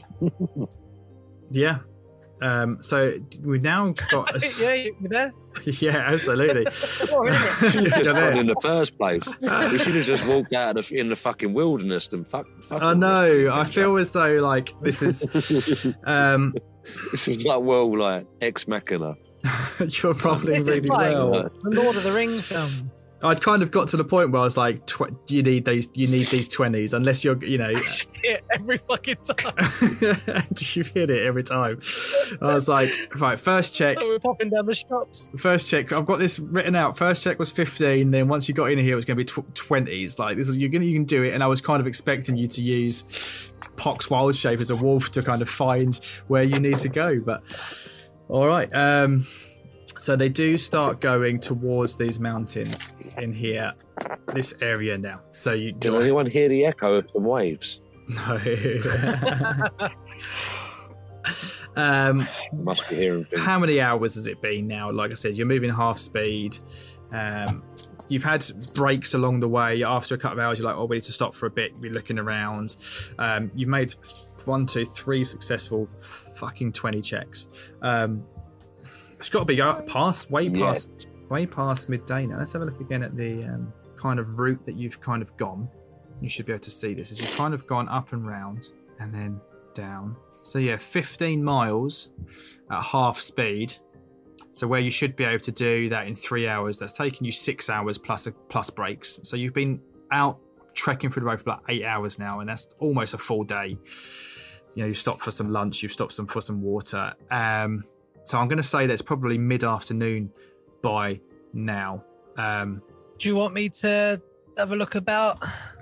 Yeah. Um, so we've now got a, yeah, you there? yeah, absolutely. Oh, really? Should have just You're there. gone in the first place. We should have just walked out of the, in the fucking wilderness and fuck. fuck I all know. this I shit. feel as though like this is um, This is like well, like Ex Machina. you're probably This is really like- well. Uh, The Lord of the Rings film. I'd kind of got to the point where I was like, tw- you need these, you need these twenties, unless you're, you know, Yeah, every fucking time. and you hit it every time. I was like, right, first check, So we're popping down the shops. first check. I've got this written out. First check was fifteen. Then once you got in here, it was going to be tw- twenties. Like this is you're gonna you can do it. And I was kind of expecting you to use Pox Wild Shape as a wolf to kind of find where you need to go. But all right. Um, so they do start going towards these mountains in here, this area now. So you Can anyone hear the echo of some waves? no. Um, Must be hearing things. how many hours has it been now? Like I said, you're moving half speed. Um, you've had breaks along the way. After a couple of hours, you're like, oh, we need to stop for a bit. You're looking around. Um, you've made one, two, three successful fucking twenty checks. Um, it's got to be up past, way Yeah. past, way past midday now. Let's have a look again at the um, kind of route that you've kind of gone. You should be able to see this as you've kind of gone up and round and then down. So yeah, fifteen miles at half speed. So where you should be able to do that in three hours, that's taken you six hours plus a, plus breaks. So you've been out trekking through the road for about eight hours now, and that's almost a full day. You know, you've stopped for some lunch, you've stopped some for some water. Um, so I'm going to say that it's probably mid-afternoon by now. Um, Do you want me to have a look about?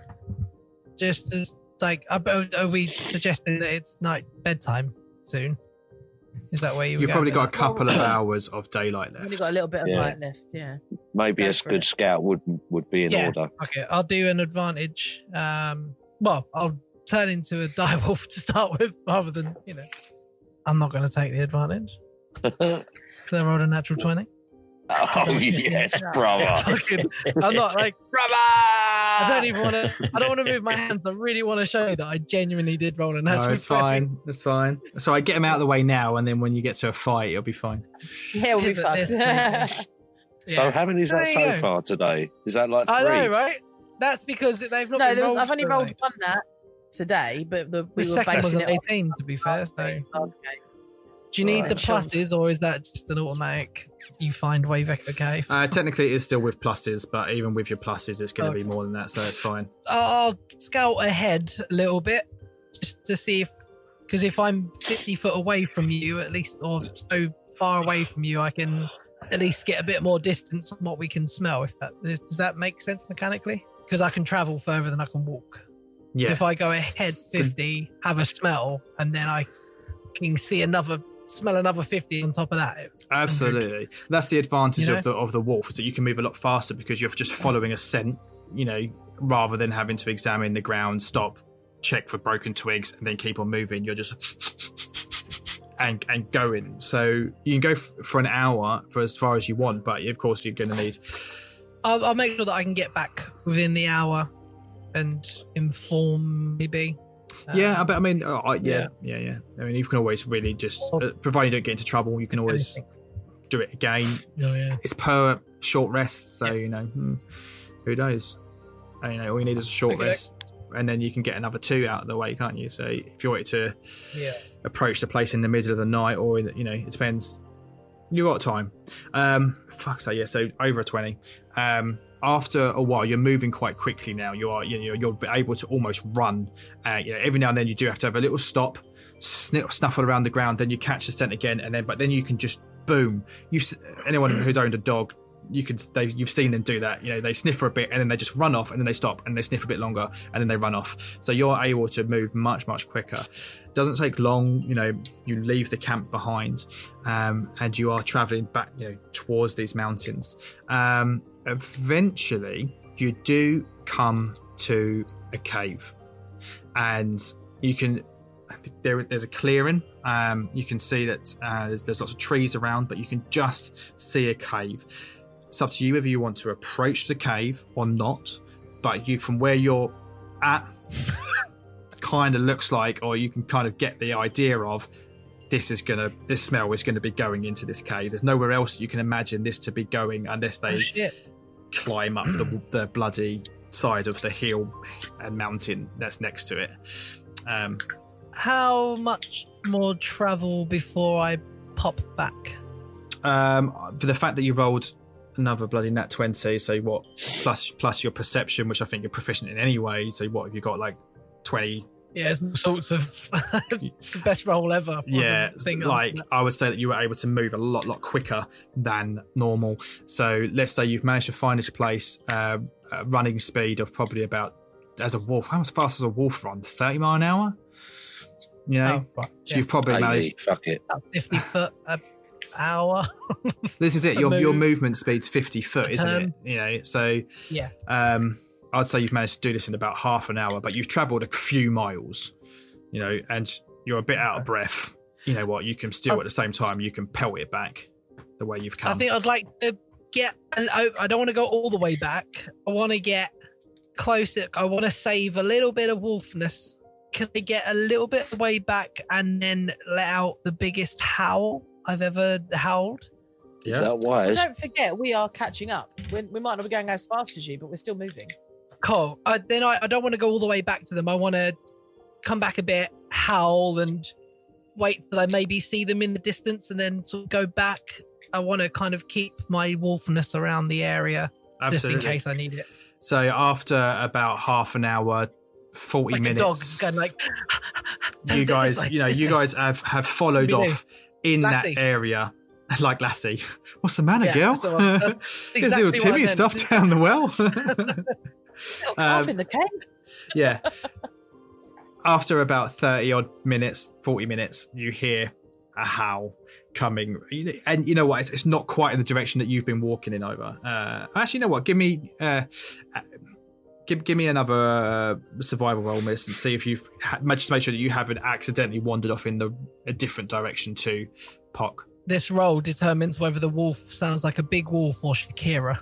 Just as like, are, are we suggesting that it's night bedtime soon? Is that where you? were you've going probably with got a that? couple of hours of daylight We've left. only got a little bit of Yeah. light left. Yeah. Maybe Go a for good it. scout would would be in Yeah. order. Okay, I'll do an advantage. Um, well, I'll turn into a direwolf to start with, rather than you know. I'm not going to take the advantage because I rolled a natural twenty. Oh yes, brother. Fucking- I'm not like Brother! I don't even want to. I don't want to move my hands. I really want to show that I genuinely did roll a natural No, it's twenty. fine. It's fine. So I get him out of the way now, and then when you get to a fight, it'll be fine. Yeah, we'll be Is it this fucked. thing? So Yeah. how many is that There you so go. far today? Is that like three? I know, right? That's because they've not. no, been there was, rolled I've only for rolled like- one that today, but the, we The were second was basing an it eighteen, to be fair. on So, last game. do you need Right. the pluses, or is that just an automatic? You find way back the cave. Uh, technically, it is still with pluses, but even with your pluses, it's going to Okay. be more than that, so it's fine. I'll I'll scout ahead a little bit just to see if, because if I'm fifty foot away from you, at least, or so far away from you, I can at least get a bit more distance on what we can smell. If that does that make sense mechanically? Because I can travel further than I can walk. So Yeah. if I go ahead So- fifty, have a smell, and then I can see another, smell another fifty on top of that. Absolutely, that's the advantage You know? of the of the wolf, is that you can move a lot faster because you're just following a scent. You know, rather than having to examine the ground, stop, check for broken twigs, and then keep on moving. You're just and and going. So you can go f- for an hour for as far as you want, but of course you're going to need. I'll, I'll make sure that I can get back within the hour and inform maybe. Yeah, Um, but I mean, uh, I- yeah, yeah, yeah. I mean, you can always really just, uh, provided you don't get into trouble, you can always anything. do it again. Oh, yeah. It's per short rest, so you know, hmm, who knows? And, you know, all you need is a short Okay. rest, and then you can get another two out of the way, can't you? So if you wanted to Yeah. approach the place in the middle of the night, or in the, you know, it depends. You got time. Um, fuck. So yeah, so over a twenty. Um, after a while, you're moving quite quickly now. You are, you know, you're able to almost run. Uh, you know, every now and then you do have to have a little stop, sniff, snuffle around the ground, then you catch the scent again, and then but then you can just boom. You anyone who's owned a dog, you could they you've seen them do that. You know, they sniff for a bit and then they just run off, and then they stop and they sniff a bit longer and then they run off. So you're able to move much much quicker. Doesn't take long. You know, you leave the camp behind, um, and you are traveling back, you know, towards these mountains. Um, eventually, you do come to a cave, and you can. There, there's a clearing. Um, you can see that uh, there's, there's lots of trees around, but you can just see a cave. It's up to you whether you want to approach the cave or not. But you, from where you're at, kind of looks like, or you can kind of get the idea of, this is gonna, this smell is gonna be going into this cave. There's nowhere else you can imagine this to be going unless they Oh, shit. climb up the, the bloody side of the hill and mountain that's next to it. Um, How much more travel before I pop back? Um, for the fact that you rolled another bloody nat twenty, so what? Plus plus your perception, which I think you're proficient in anyway. So what have you got? Like twenty? Yeah, it's all sorts of the best roll ever. for Yeah, the thing on like that. I would say that you were able to move a lot lot quicker than normal. So let's say you've managed to find this place, uh, a running speed of probably about, as a wolf, how fast does a wolf run? thirty mile an hour. You know, Oh, right. so Yeah. you've probably managed. Hey, fuck it. About fifty foot an hour. This is it. a Your your move, movement speed's fifty foot, a isn't turn. it? You know, so Yeah. um, I'd say you've managed to do this in about half an hour, but you've travelled a few miles. You know, and you're a bit out of breath. you know what, you can still Oh. at the same time you can pelt it back the way you've come. I think I'd like to get. I I don't want to go all the way back. I want to get closer. I want to save a little bit of wolfness. Can I get a little bit way back and then let out the biggest howl I've ever howled? Is Yeah. that wise? Don't forget, we are catching up. we we might not be going as fast as you, but we're still moving. Cool. Uh, then I, I don't want to go all the way back to them. I want to come back a bit, howl, and wait till I maybe see them in the distance, and then sort of go back. I want to kind of keep my wolfness around the area Absolutely. just in case I need it. So after about half an hour, forty Like minutes, a dog, going like. you This guys, way, you know, this you way. guys have have followed What do you off in Lassie. that area, like Lassie. What's the matter, Yeah, girl? that's the one. That's There's exactly little what I Timmy meant. stuff down the well. Still calm Um, in the cave. Yeah. After about thirty odd minutes, forty minutes, you hear a howl coming. And you know what? It's, it's not quite in the direction that you've been walking in over. Uh, actually, you know what? Give me. Uh, uh, Give, give me another uh, survival roll, miss, and see if you've ha- just make sure that you haven't accidentally wandered off in the a different direction to Pock. This roll determines whether the wolf sounds like a big wolf or Shakira.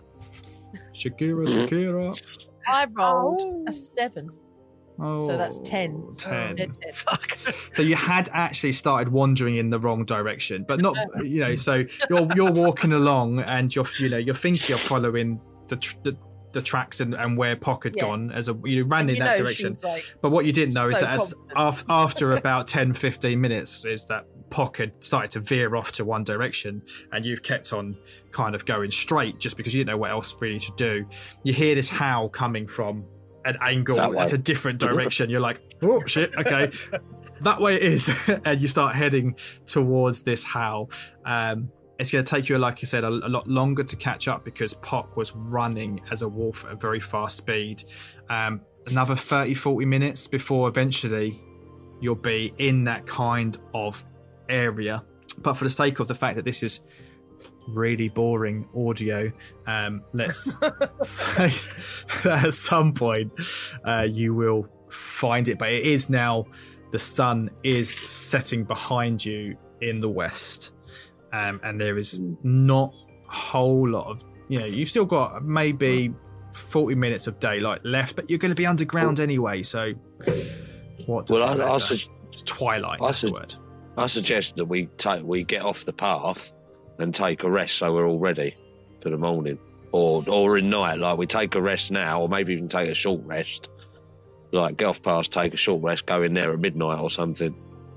Shakira, Mhm. Shakira. I rolled Oh. a seven. Oh, So that's ten. ten. They're ten. Fuck. So you had actually started wandering in the wrong direction, but not, you know. So you're you're walking along, and you're you know you're thinking you're following the tr- the, the tracks and, and where Pock had Yeah. gone as a you ran in You that know, direction. she was like, But what you didn't know is So that as, confident. af- after about ten, fifteen minutes, is that Pock had started to veer off to one direction, and you've kept on kind of going straight just because you didn't know what else really to do. You hear this howl coming from an angle That way. that's a different direction. You're like, oh shit, okay, that way it is, and you start heading towards this howl. Um, it's going to take you, like you said, a, a lot longer to catch up because Pock was running as a wolf at a very fast speed. Um, another thirty, forty minutes before eventually you'll be in that kind of area. But for the sake of the fact that this is really boring audio, um, let's say that at some point uh, you will find it. But it is now, the sun is setting behind you in the west. Um, and there is not a whole lot of, you know, you've still got maybe forty minutes of daylight left, but you're going to be underground anyway. So, what does Well, that I, I, matter? su- It's twilight. I That's the su- word. I suggest that we take we get off the path and take a rest so we're all ready for the morning, or or in night. Like we take a rest now, or maybe even take a short rest. Like get off path, take a short rest, go in there at midnight or something.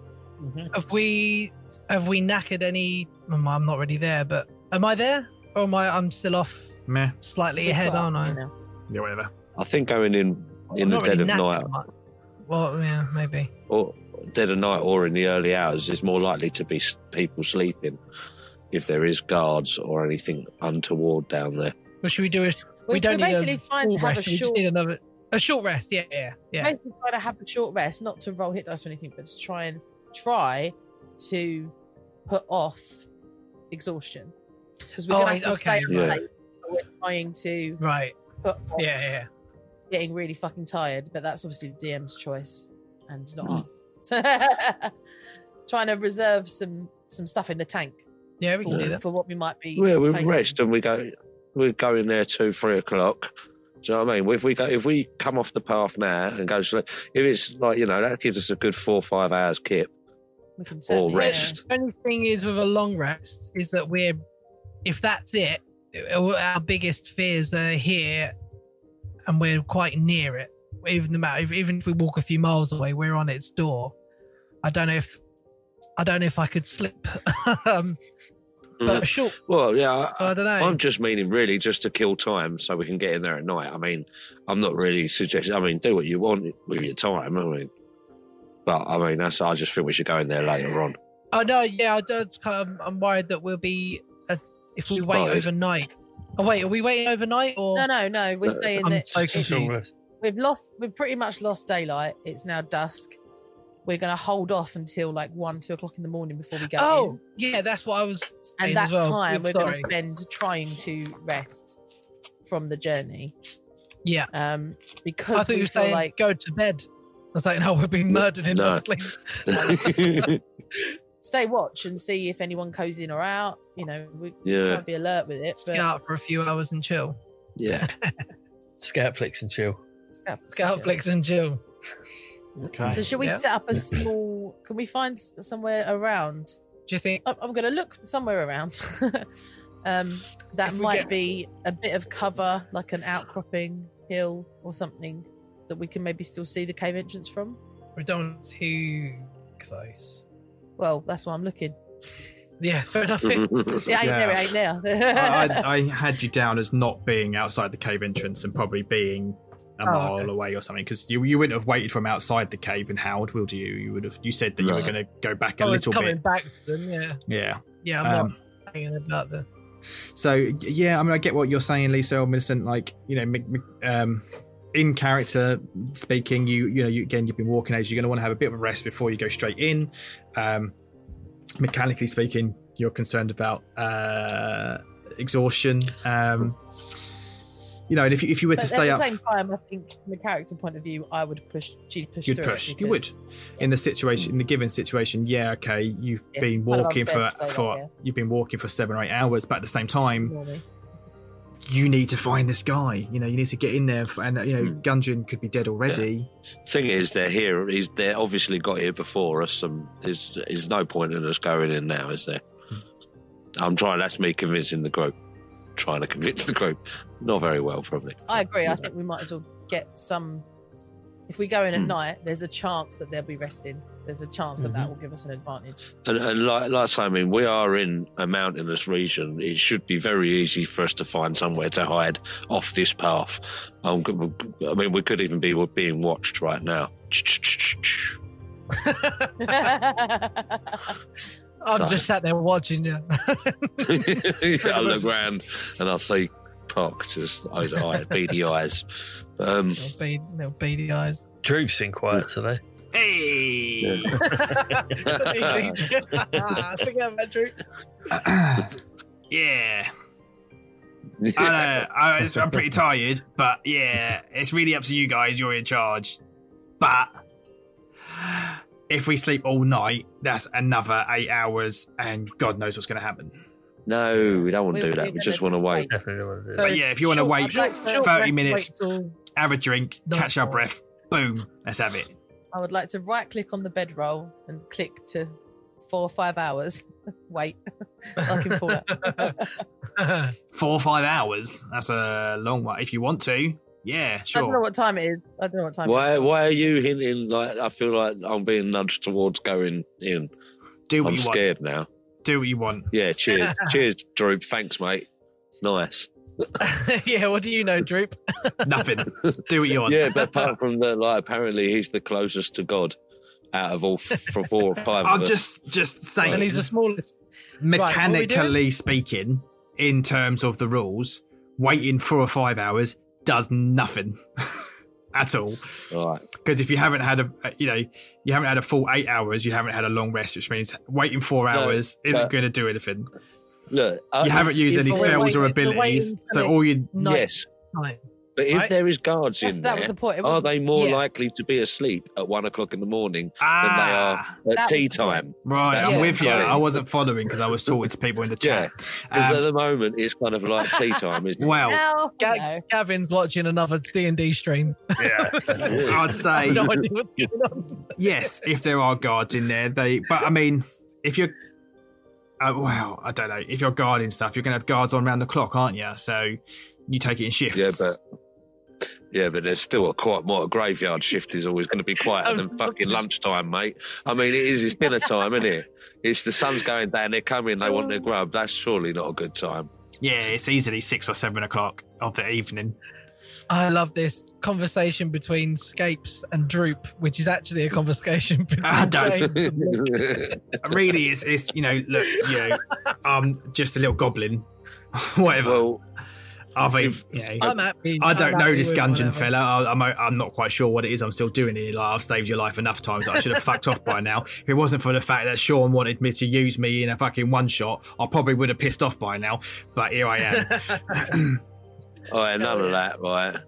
Have we have we knackered any? um, I'm not really there, but am I there, or am I? I'm still off, Meh. slightly we've ahead, got, aren't I? you know. Yeah, whatever. I think going in in I'm the not dead really of knackered, night, but- Well, yeah, maybe. or dead of night, or in the early hours, is more likely to be s- people sleeping. If there is guards or anything untoward down there. What should we do? Is we, We- don't we need basically a find- full have a rest. We just short- need another a short rest. Yeah, yeah, yeah. Basically, try to have a short rest, not to roll hit dice or anything, but to try and try to put off exhaustion because we're Oh, going to have to okay, stay up right. late. So we're trying to Right. put off Yeah, yeah. getting really fucking tired, but that's obviously the D M's choice and not Mm. ours. Trying to reserve some some stuff in the tank Yeah, we can do for, that. for what we might be. Yeah, we facing. rest and we go. We go in there two, three o'clock. Do you know what I mean? If we go, if we come off the path now and go sleep, if it's like you know, that gives us a good four or five hours kip We can or certainly, yeah. rest. The only thing is with a long rest is that we're, if that's it, our biggest fears are here, and we're quite near it. Even no matter, even if we walk a few miles away, we're on its door. I don't know if, I don't know if I could slip. um, but Mm. short, Well, yeah, I, I don't know. I'm just meaning really just to kill time so we can get in there at night. I mean, I'm not really suggesting. I mean, do what you want with your time. I mean, but I mean, that's. I just think we should go in there later on. Oh no, yeah, I don't. Kind of, I'm worried that we'll be uh, if we wait Spotted. overnight. Oh wait, are we waiting overnight or? No, no, no. We're No, saying I'm that so it's- confused. we've lost. We've pretty much lost daylight. It's now dusk. We're going to hold off until like one, two o'clock in the morning before we go Oh, in. yeah, that's what I was saying And that as well. time we're going to Sorry. spend trying to rest from the journey. Yeah, Um, I because thought we you were feel saying like go to bed. I was like, no, we're being murdered in No. our sleep. stay watch and see if anyone goes in or out. You know, we Yeah. try and be alert with it. But Scout for a few hours and chill. Yeah. Scout flicks and chill. Scout, Scout flicks and chill. Okay. So should we Yeah. set up a small? Can we find s- somewhere around? Do you think? I'm, I'm going to look somewhere around. um, that If we might get- be a bit of cover, like an outcropping hill or something, that we can maybe still see the cave entrance from. We don't want too close. Well, that's why I'm looking. Yeah, fair enough. It ain't there. It ain't there. I, I, I had you down as not being outside the cave entrance and probably being a Oh, mile okay. away or something, because you you wouldn't have waited from outside the cave and howled, would you? You would have. You said that you were Right. going to go back a Oh, it's little coming bit. back to them, yeah. Yeah. Yeah, I'm Um, not hanging about the. So yeah, I mean, I get what you're saying, Lisa or Millicent. Like, you know, Mc- Mc- um, in character speaking, you you know, you, again, you've been walking age. You're going to want to have a bit of a rest before you go straight in. Um, mechanically speaking, you're concerned about uh, exhaustion. Um, you know, and if you, if you were But to at stay the up same time, I think from a character point of view, I would push. She'd push. You'd through push. It You would. because- in the situation, in the given situation, yeah, okay, you've Yes, been kind of walking for unfair to say that, for yeah. you've been walking for seven or eight hours, but at the same time, Normally. you need to find this guy. You know, you need to get in there, f- and uh, you know, Hmm. Gundren could be dead already. Thing is, they're here. Is they're obviously got here before us, and there's, there's no point in us going in now, is there? I'm trying. That's me convincing the group. Trying to convince the group. Not very well, probably. I agree. I think we might as well get some. If we go in at Hmm. night, there's a chance that they'll be resting. There's a chance that Mm-hmm. that will give us an advantage. And, and like, like I say, I mean, we are in a mountainous region. It should be very easy for us to find somewhere to hide off this path. Um, I mean, we could even be being watched right now. I'm Right. just sat there watching you. I look round and I see Pock just eyes, eye, beady eyes. Um, little, beady, little beady eyes. Droop's been quiet today. Hey, Forget about Drew. yeah. I know. I, it's- I'm pretty tired, but yeah, it's really up to you guys. You're in charge. But if we sleep all night, that's another eight hours, and God knows what's going to happen. no, we don't want to We- do that. we're We just gonna want to wait. Definitely don't want to do So- that. But yeah, if you want to Short- wait I'd like to- thirty short breath, minutes, wait till- have a drink, No. catch our breath, boom, let's have it. I would like to right click on the bedroll and click to four or five hours. Wait, like in Fallout. Four or five hours. That's a long one. If you want to, yeah, I don't know sure. what time it is. I don't know what time. Why? it is. Why are you hinting? Like I feel like I'm being nudged towards going in. Do what I'm you want. scared now. Do what you want. Yeah. Cheers. Cheers, Droop. Thanks, mate. Nice. Yeah, what do you know, Droop? Nothing. Do what you want. Yeah, but apart from the like, apparently he's the closest to God out of all f- for four or five. I'm of us. just just saying. And he's the smallest. Right, what are we mechanically speaking, in terms of the rules, waiting four or five hours does nothing at all. Right. Because if you haven't had a, you know, you haven't had a full eight hours, you haven't had a long rest, which means waiting four No, hours isn't but- going to do anything. Look, uh, You haven't used if any we're spells or waiting- we're abilities, waiting so till all you Night yes, time. but if Right? there is guards That's, in that there, was the point. It are wasn't- they more Yeah. likely to be asleep at one o'clock in the morning ah, than they That are at was tea the point. time? right. That's I'm Yeah. with you. fine. I wasn't following because I was talking to people in the Yeah, chat. because Um, at the moment it's kind of like tea time, isn't it? well, No, Ga- no. Gavin's watching another D and D stream. Yeah. I'd say No idea what's going on. yes, if there are guards in there, they. But I mean, if you're, uh, well, I don't know. If you're guarding stuff, you're going to have guards on around the clock, aren't you? So you take it in shifts. Yeah, but yeah, but there's still a quite more. A graveyard shift is always going to be quieter than fucking lunchtime, mate. I mean, it is. It's dinner time, isn't it? It's the sun's going down. They come in. They want their grub. That's surely not a good time. yeah, it's easily six or seven o'clock of the evening. I love this conversation between Scapes and Droop, which is actually a conversation between I don't. James and Luke. Really, it's, it's you know, look, you know, I'm just a little goblin, whatever. well, I think, you know, I'm happy. I don't I'm know happy this with Gungeon whatever. fella. I, I'm I'm not quite sure what it is I'm still doing here. Like I've saved your life enough times that I should have fucked off by now. If it wasn't for the fact that Sean wanted me to use me in a fucking one shot, I probably would have pissed off by now. But here I am. all right, none of that, right?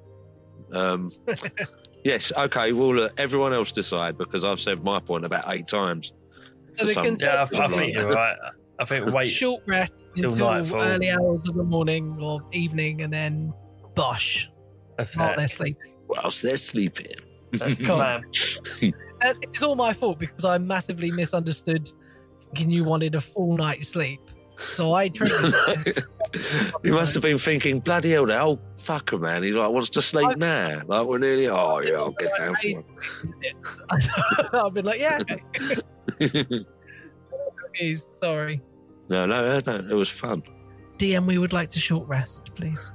Um, yes, okay. Well, look, everyone else decide because I've said my point about eight times. So the some- Yeah, consensus I, I is think you're right. I think wait. short rest till until nightfall. early hours of the morning or evening, and then bosh, That's while it. they're sleeping. Whilst they're sleeping. That's the Cool. plan. And it's all my fault because I massively misunderstood thinking you wanted a full night's sleep. So I triggered this. You must have been thinking, bloody hell, that old fucker, man. He's like, wants to sleep now. Like, we're nearly, oh, yeah, I'll get down for I've been like, yeah, okay. it. Please, sorry. no, no, no, it was fun. D M, we would like to short rest, please.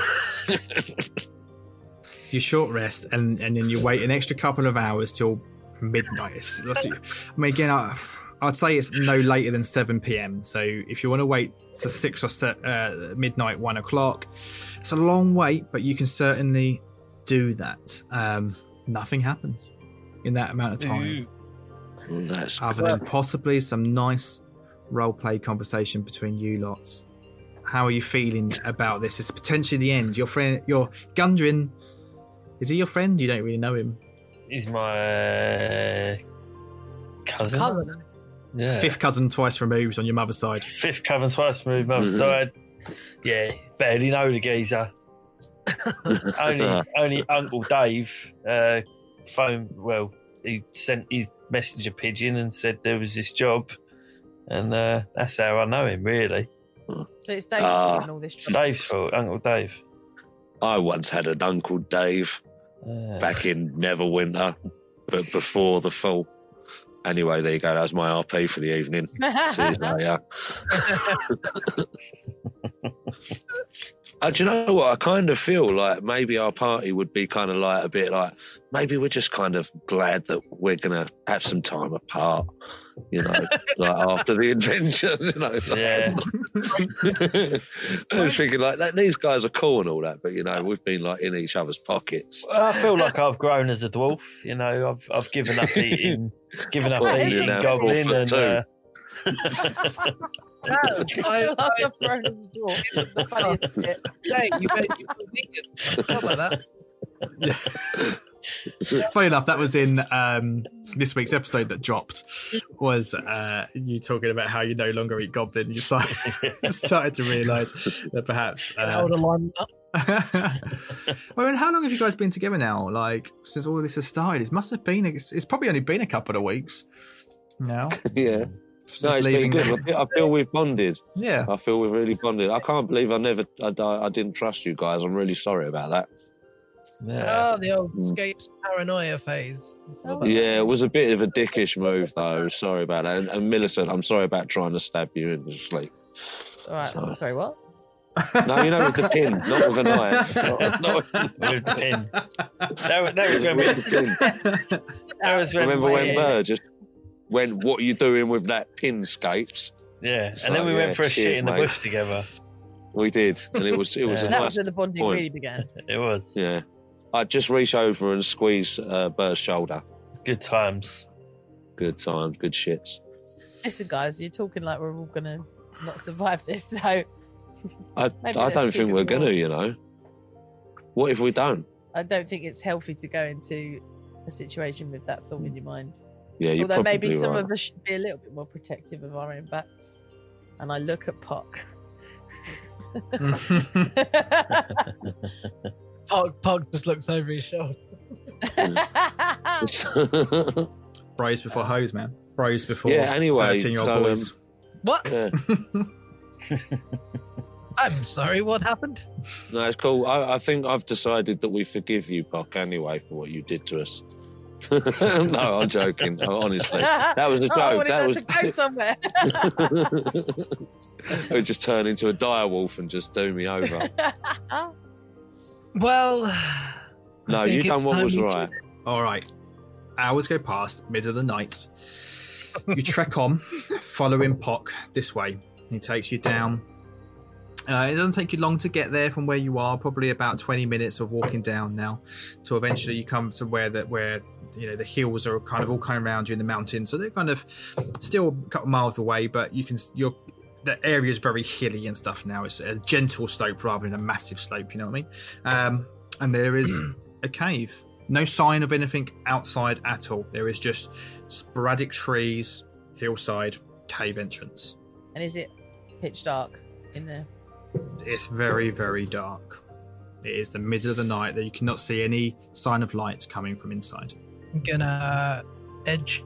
You short rest, and, and then you wait an extra couple of hours till midnight. It's, that's, I mean, again, I, I'd say it's no later than seven p.m. So if you want to wait to six or se- uh, midnight, one o'clock, it's a long wait, but you can certainly do that. Um, nothing happens in that amount of time, Well, that's other than possibly some nice role-play conversation between you lots. How are you feeling about this? It's potentially the end. Your friend, your Gundren, is he your friend? You don't really know him. He's my uh, cousin. Cousin. Yeah. Fifth cousin twice removed on your mother's side. Fifth cousin twice moved mother's Mhm. side. Yeah, barely know the geezer. only, only Uncle Dave uh, phoned. Well, he sent his messenger pigeon and said there was this job, and uh, that's how I know him. Really, So it's Dave's Ah. fault in all this trouble. Dave's fault. Uncle Dave. I once had an Uncle Dave Uh, back in Neverwinter, but before the fall. Anyway, there you go. That was my R P for the evening. See you later. Uh, do you know what? I kind of feel like maybe our party would be kind of like a bit like maybe we're just kind of glad that we're gonna have some time apart, you know, like after the adventure, you know. like- yeah, I was thinking like that, these guys are cool and all that, but you know, we've been like in each other's pockets. Well, I feel like I've grown as a dwarf. You know, I've I've given up eating, given up Well, you're eating now goblin, four and foot uh, No, I, I I, love Brandon's door. It's the funniest bit. hey, you bet you vegan. How about that? Funny enough, that was in um, this week's episode that dropped. Was uh, you talking about how you no longer eat goblin? You started, started to realise that perhaps. Hold Uh, a line up. well, I mean, how long have you guys been together now? Like since all of this has started, it must have been. It's, it's probably only been a couple of weeks now. Yeah, Since no, it's been leaving- good. I feel, I feel we've bonded. Yeah. I feel we've really bonded. I can't believe I never, I, I didn't trust you guys. I'm really sorry about that. yeah. Oh, the old Mm. escapes paranoia phase. Oh, Yeah, it was a bit of a dickish move, though. Sorry about that. And, and Millicent, I'm sorry about trying to stab you in the sleep. All right. Sorry. Sorry, what? No, you know, with the pin, not with a knife. Not, not with, With the pin. That, was- that was when we. with the pin. That was when Remember we, when Burr just went, "What are you doing with that pin, Scapes?" Yeah, So, and then we yeah, went for a shit cheers, in the mate. bush together. We did, and it was it was Yeah. a That nice. was when the bonding point. really began. It was. Yeah, I just reach over and squeeze uh, Burr's shoulder. It's good times. Good times, good shits. Listen, guys, you're talking like we're all gonna not survive this. So I I Maybe let's don't keep think it we're gonna, warm. you know. What if we don't? I don't think it's healthy to go into a situation with that thought in your mind. Yeah, you're Although probably maybe some right. of us should be a little bit more protective of our own backs. And I look at Pock. Pog, Pog just looks over his shoulder. Bros before hoes, man. Bros before Yeah, anyway, thirteen-year-old so, um, boys. What? yeah. I'm sorry, what happened? No, it's cool. I, I think I've decided that we forgive you, Buck, anyway, for what you did to us. No, I'm joking. Honestly, that was a joke. Oh, I wanted that that was. to go somewhere. It would just turn into a dire wolf and just do me over. Well, No, I think you it's done what time was we- right. All right. Hours go past, mid of the night. You trek on, following Pock this way. He takes you down. Uh, it doesn't take you long to get there from where you are. Probably about twenty minutes of walking down now, till eventually you come to where that where you know the hills are kind of all coming around you in the mountains. So they're kind of still a couple miles away, but you can you're the area is very hilly and stuff now. It's a gentle slope rather than a massive slope. You know what I mean? Um, and there is a cave. No sign of anything outside at all. There is just sporadic trees, hillside cave entrance. And is it pitch dark in there? It's very, very dark. It is the middle of the night that you cannot see any sign of light coming from inside. I'm gonna edge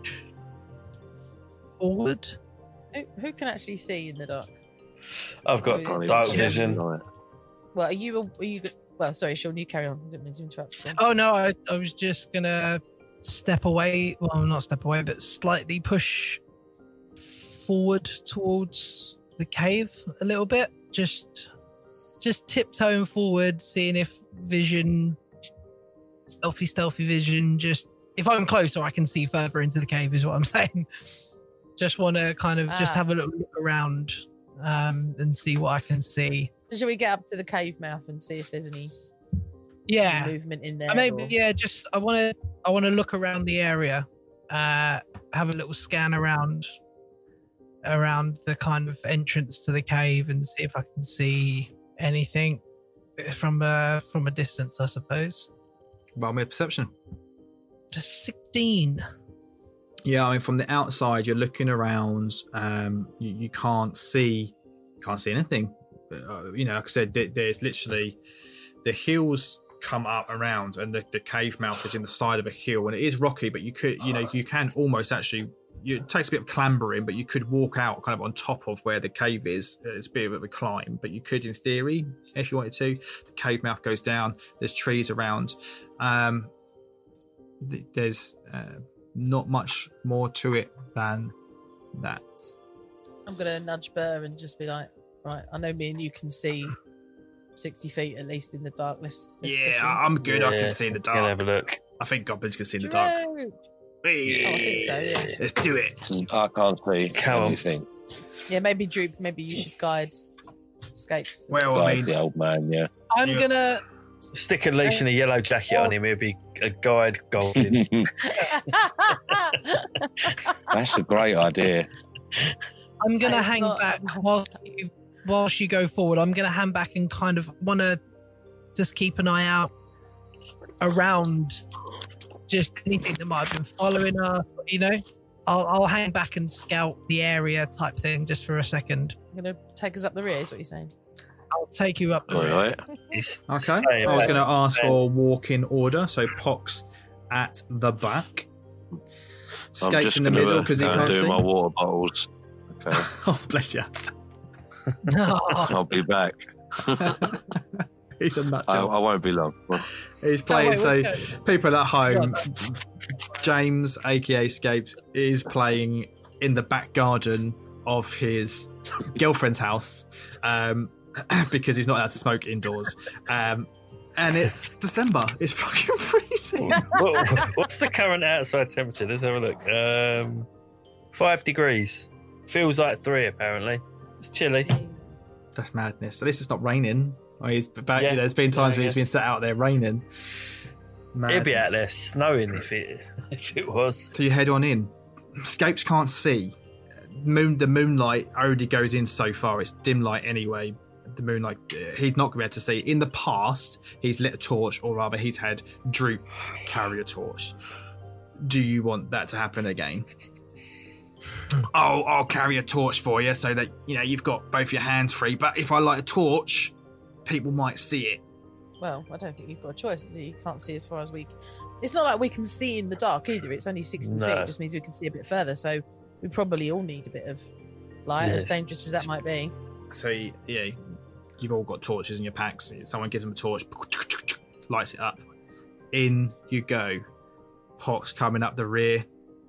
forward. Who, who can actually see in the dark? I've got Oh, yeah. dark Yeah. vision. Right. Well, are you? Are you? Well, sorry, Sean. You carry on. I didn't mean to interrupt. you. Oh no, I, I was just gonna step away. Well, not step away, but slightly push forward towards the cave a little bit. Just, just tiptoeing forward, seeing if vision, stealthy, stealthy vision. Just if I'm closer, I can see further into the cave. Is what I'm saying. Just want to kind of just Ah. have a little look around um, and see what I can see. So shall we get up to the cave mouth and see if there's any Yeah. movement in there? I maybe or- yeah, just I want to I want to look around the area, uh, have a little scan around around the kind of entrance to the cave and see if I can see anything from uh from a distance, I suppose. Roll me a perception. Just sixteen. Yeah, I mean, from the outside, you're looking around. Um, you, you can't see, can't see anything. Uh, you know, like I said, there, there's literally the hills come up around, and the, the cave mouth is in the side of a hill, and it is rocky. But you could, you know, you can almost actually. You, it takes a bit of clambering, but you could walk out kind of on top of where the cave is. It's a bit of a climb, but you could, in theory, if you wanted to. The cave mouth goes down. There's trees around. Um, th- there's. Uh, Not much more to it than that. I'm gonna nudge Burr and just be like, right, I know me and you can see sixty feet at least in the dark. Let's, let's push Yeah, him. I'm good. I Yeah, can see in the Gonna dark. have a look. I think goblins can see in the dark. Drew! Hey, Oh, I think so, yeah. Let's do it. I can't see Come on. anything. Yeah, maybe Droop. Maybe you should guide escapes. Well, I Like mean, the old man, yeah. I'm Yeah. gonna Stick a leash and a yellow jacket on him. It'd be a guide goblin. That's a great idea. I'm gonna I hang thought- back whilst you whilst you go forward. I'm gonna hang back and kind of want to just keep an eye out around just anything that might have been following us. You know, I'll I'll hang back and scout the area type thing just for a second. You're gonna take us up the rear, is what you're saying? I'll take you up the All rear. right. It's okay. staying I was back. going to ask for walk in order. So Pox at the back. I'm Skate just in the gonna, middle uh, because he go and can't do see. my water bottles. Okay, Oh, bless you. I'll be back. He's a nut I, job. I won't be long. He's Oh, playing. wait, so what's going- people at home, James, aka Scapes, is playing in the back garden of his girlfriend's house um, because he's not allowed to smoke indoors. Um, and it's December. It's fucking freezing. What- what's the current outside temperature? Let's have a look. Um, five degrees. Feels like three, apparently. It's chilly. That's madness. At least it's not raining. I mean, it's back, Yeah. you know, there's been times Yeah, I when he's guess. been sat out there raining. It'd be Madness. out there snowing if it if it was. So you head on in. Scapes can't see. Moon, the moonlight only goes in so far. It's dim light anyway. The moonlight, uh, he's not going to be able to see. In the past, he's lit a torch, or rather, he's had Droop carry a torch. Do you want that to happen again? Oh, I'll carry a torch for you so that you know you've got both your hands free. But if I light a torch, people might see it. Well, I don't think you've got a choice. Is it? You can't see as far as we. c- It's not like we can see in the dark either. It's only sixty No. feet. It just means we can see a bit further. So we probably all need a bit of light, as Yes. dangerous as that might be. So yeah, you've all got torches in your packs. Someone gives them a torch, lights it up. In you go. Pox coming up the rear.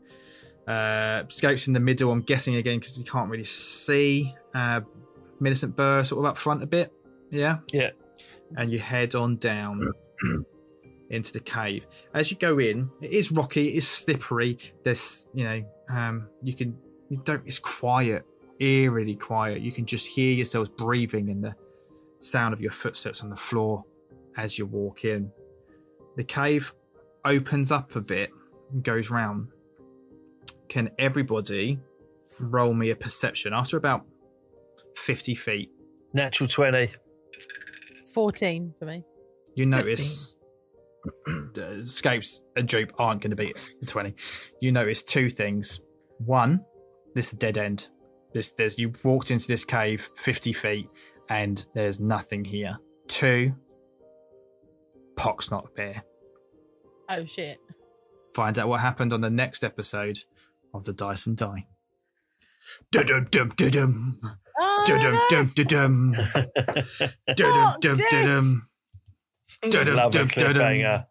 Uh, Scapes in the middle. I'm guessing again because you can't really see. Uh, Millicent Burr sort of up front a bit. Yeah. Yeah. And you head on down into the cave. As you go in, it is rocky. It is slippery. There's you know um, you can you don't. It's quiet. Eerily quiet. You can just hear yourselves breathing and the sound of your footsteps on the floor as you walk in. The cave opens up a bit and goes round. Can everybody roll me a perception after about fifty feet? Natural twenty. Fourteen for me. You notice uh, Scapes and Droop aren't going to beat twenty. You notice two things. One, this is a dead end. This, there's you've walked into this cave fifty feet, and there's nothing here. Two, Pock's not there. Oh shit! Find out what happened on the next episode of the Dice and Die. Dum dum dum dum. Oh, Dum no. dum dum dum. Dum dum dum. Love a cliffhanger.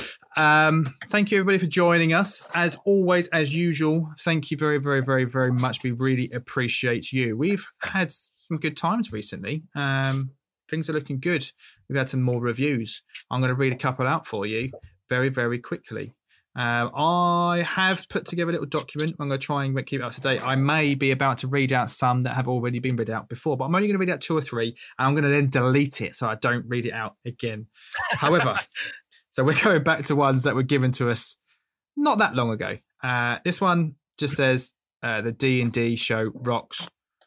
Um, thank you everybody for joining us. As always, as usual, thank you very, very, very, very much. We really appreciate you. We've had some good times recently. Um, things are looking good. We've had some more reviews. I'm going to read a couple out for you very, very quickly. Um, I have put together a little document. I'm going to try and keep it up to date. I may be about to read out some that have already been read out before, but I'm only going to read out two or three, and I'm going to then delete it so I don't read it out again. However, so we're going back to ones that were given to us not that long ago. Uh, this one just says uh, the D and D show rocks.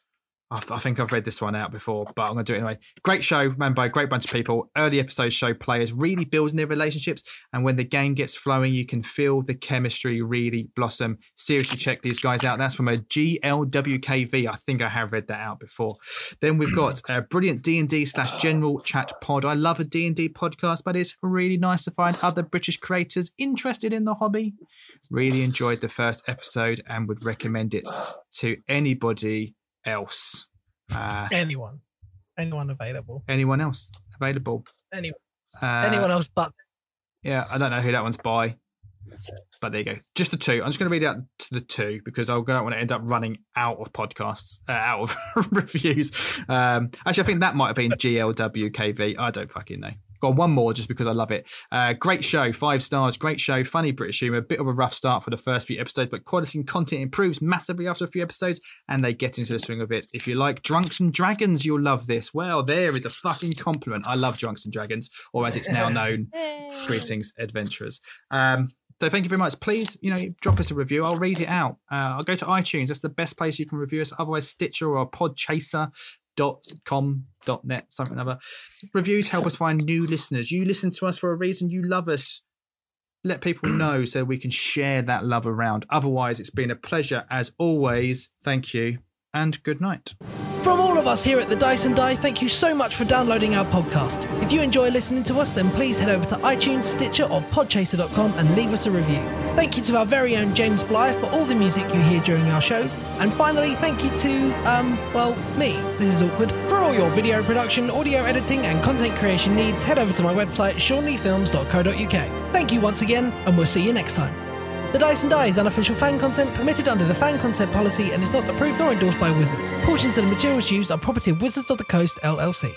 I, I think I've read this one out before, but I'm going to do it anyway. Great show, ran by a great bunch of people. Early episodes show players really building their relationships, and when the game gets flowing, you can feel the chemistry really blossom. Seriously, check these guys out. That's from a G L W K V. I think I have read that out before. Then we've got a brilliant D and D slash general chat pod. I love a D and D podcast, but it's really nice to find other British creators interested in the hobby. Really enjoyed the first episode and would recommend it to anybody else. Uh, Anyone. Anyone available. anyone else available? Anyone. Uh, Anyone else but Yeah, I don't know who that one's by, but there you go. Just the two. I'm just going to read out to the two because I don't want to end up running out of podcasts, uh, out of reviews. Um, actually, I think that might have been G L W K V. I don't fucking know. Got one more just because I love it. Uh, great show, five stars. Great show, funny British humour. A bit of a rough start for the first few episodes, but quality and content improves massively after a few episodes, and they get into the swing of it. If you like Drunks and Dragons, you'll love this. Well, there is a fucking compliment. I love Drunks and Dragons, or as it's now known, Greetings Adventurers. Um, so thank you very much. Please, you know, drop us a review. I'll read it out. Uh, I'll go to iTunes. That's the best place you can review us. Otherwise, Stitcher or Podchaser. dot com dot net, something or other. Reviews help us find new listeners. You listen to us for a reason. You love us. Let people know so we can share that love around. Otherwise, it's been a pleasure as always. Thank you and good night. From all of us here at the Dice and Die, thank you so much for downloading our podcast. If you enjoy listening to us, then please head over to iTunes, Stitcher or podchaser dot com and leave us a review. Thank you to our very own James Blythe for all the music you hear during our shows. And finally, thank you to, um, well, me, this is awkward. For all your video production, audio editing and content creation needs, head over to my website, sean lee films dot co dot uk. Thank you once again, and we'll see you next time. The Dice and Die is unofficial fan content permitted under the fan content policy and is not approved or endorsed by Wizards. Portions of the materials used are property of Wizards of the Coast, L L C.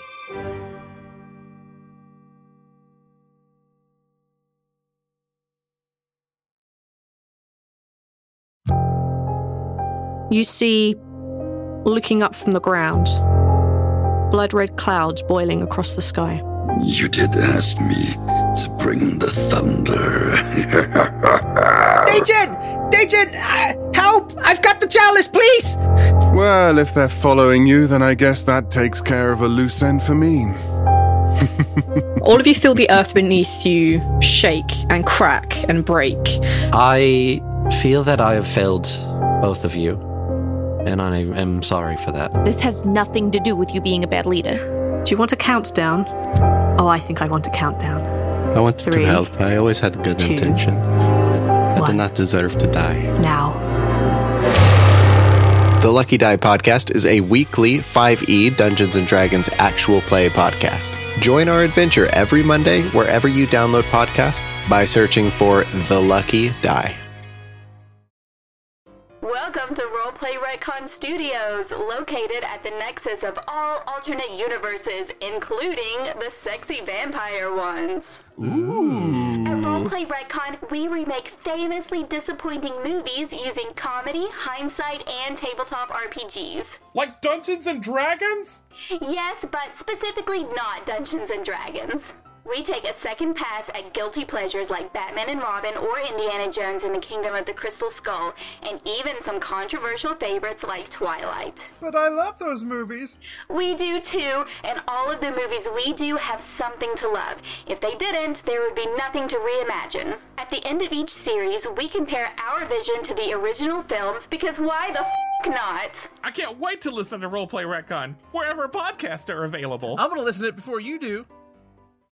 You see, looking up from the ground, blood-red clouds boiling across the sky. You did ask me to bring the thunder. Dajin! Dajin! Uh, help! I've got the chalice, please! Well, if they're following you, then I guess that takes care of a loose end for me. All of you feel the earth beneath you shake and crack and break. I feel that I have failed both of you, and I am sorry for that. This has nothing to do with you being a bad leader. Do you want a countdown? Oh, I think I want a countdown. I wanted Three, to help. I always had good two, intention. I one. did not deserve to die. Now. The Lucky Die Podcast is a weekly five E Dungeons and Dragons actual play podcast. Join our adventure every Monday wherever you download podcasts by searching for The Lucky Die. Welcome to Roleplay Retcon Studios, located at the nexus of all alternate universes, including the sexy vampire ones. Ooh. At Roleplay Retcon, we remake famously disappointing movies using comedy, hindsight, and tabletop R P Gs. Like Dungeons and Dragons? Yes, but specifically not Dungeons and Dragons. We take a second pass at guilty pleasures like Batman and Robin or Indiana Jones and the Kingdom of the Crystal Skull, and even some controversial favorites like Twilight. But I love those movies. We do too, and all of the movies we do have something to love. If they didn't, there would be nothing to reimagine. At the end of each series, we compare our vision to the original films because why the f*** not? I can't wait to listen to Roleplay Retcon, wherever podcasts are available. I'm gonna listen to it before you do.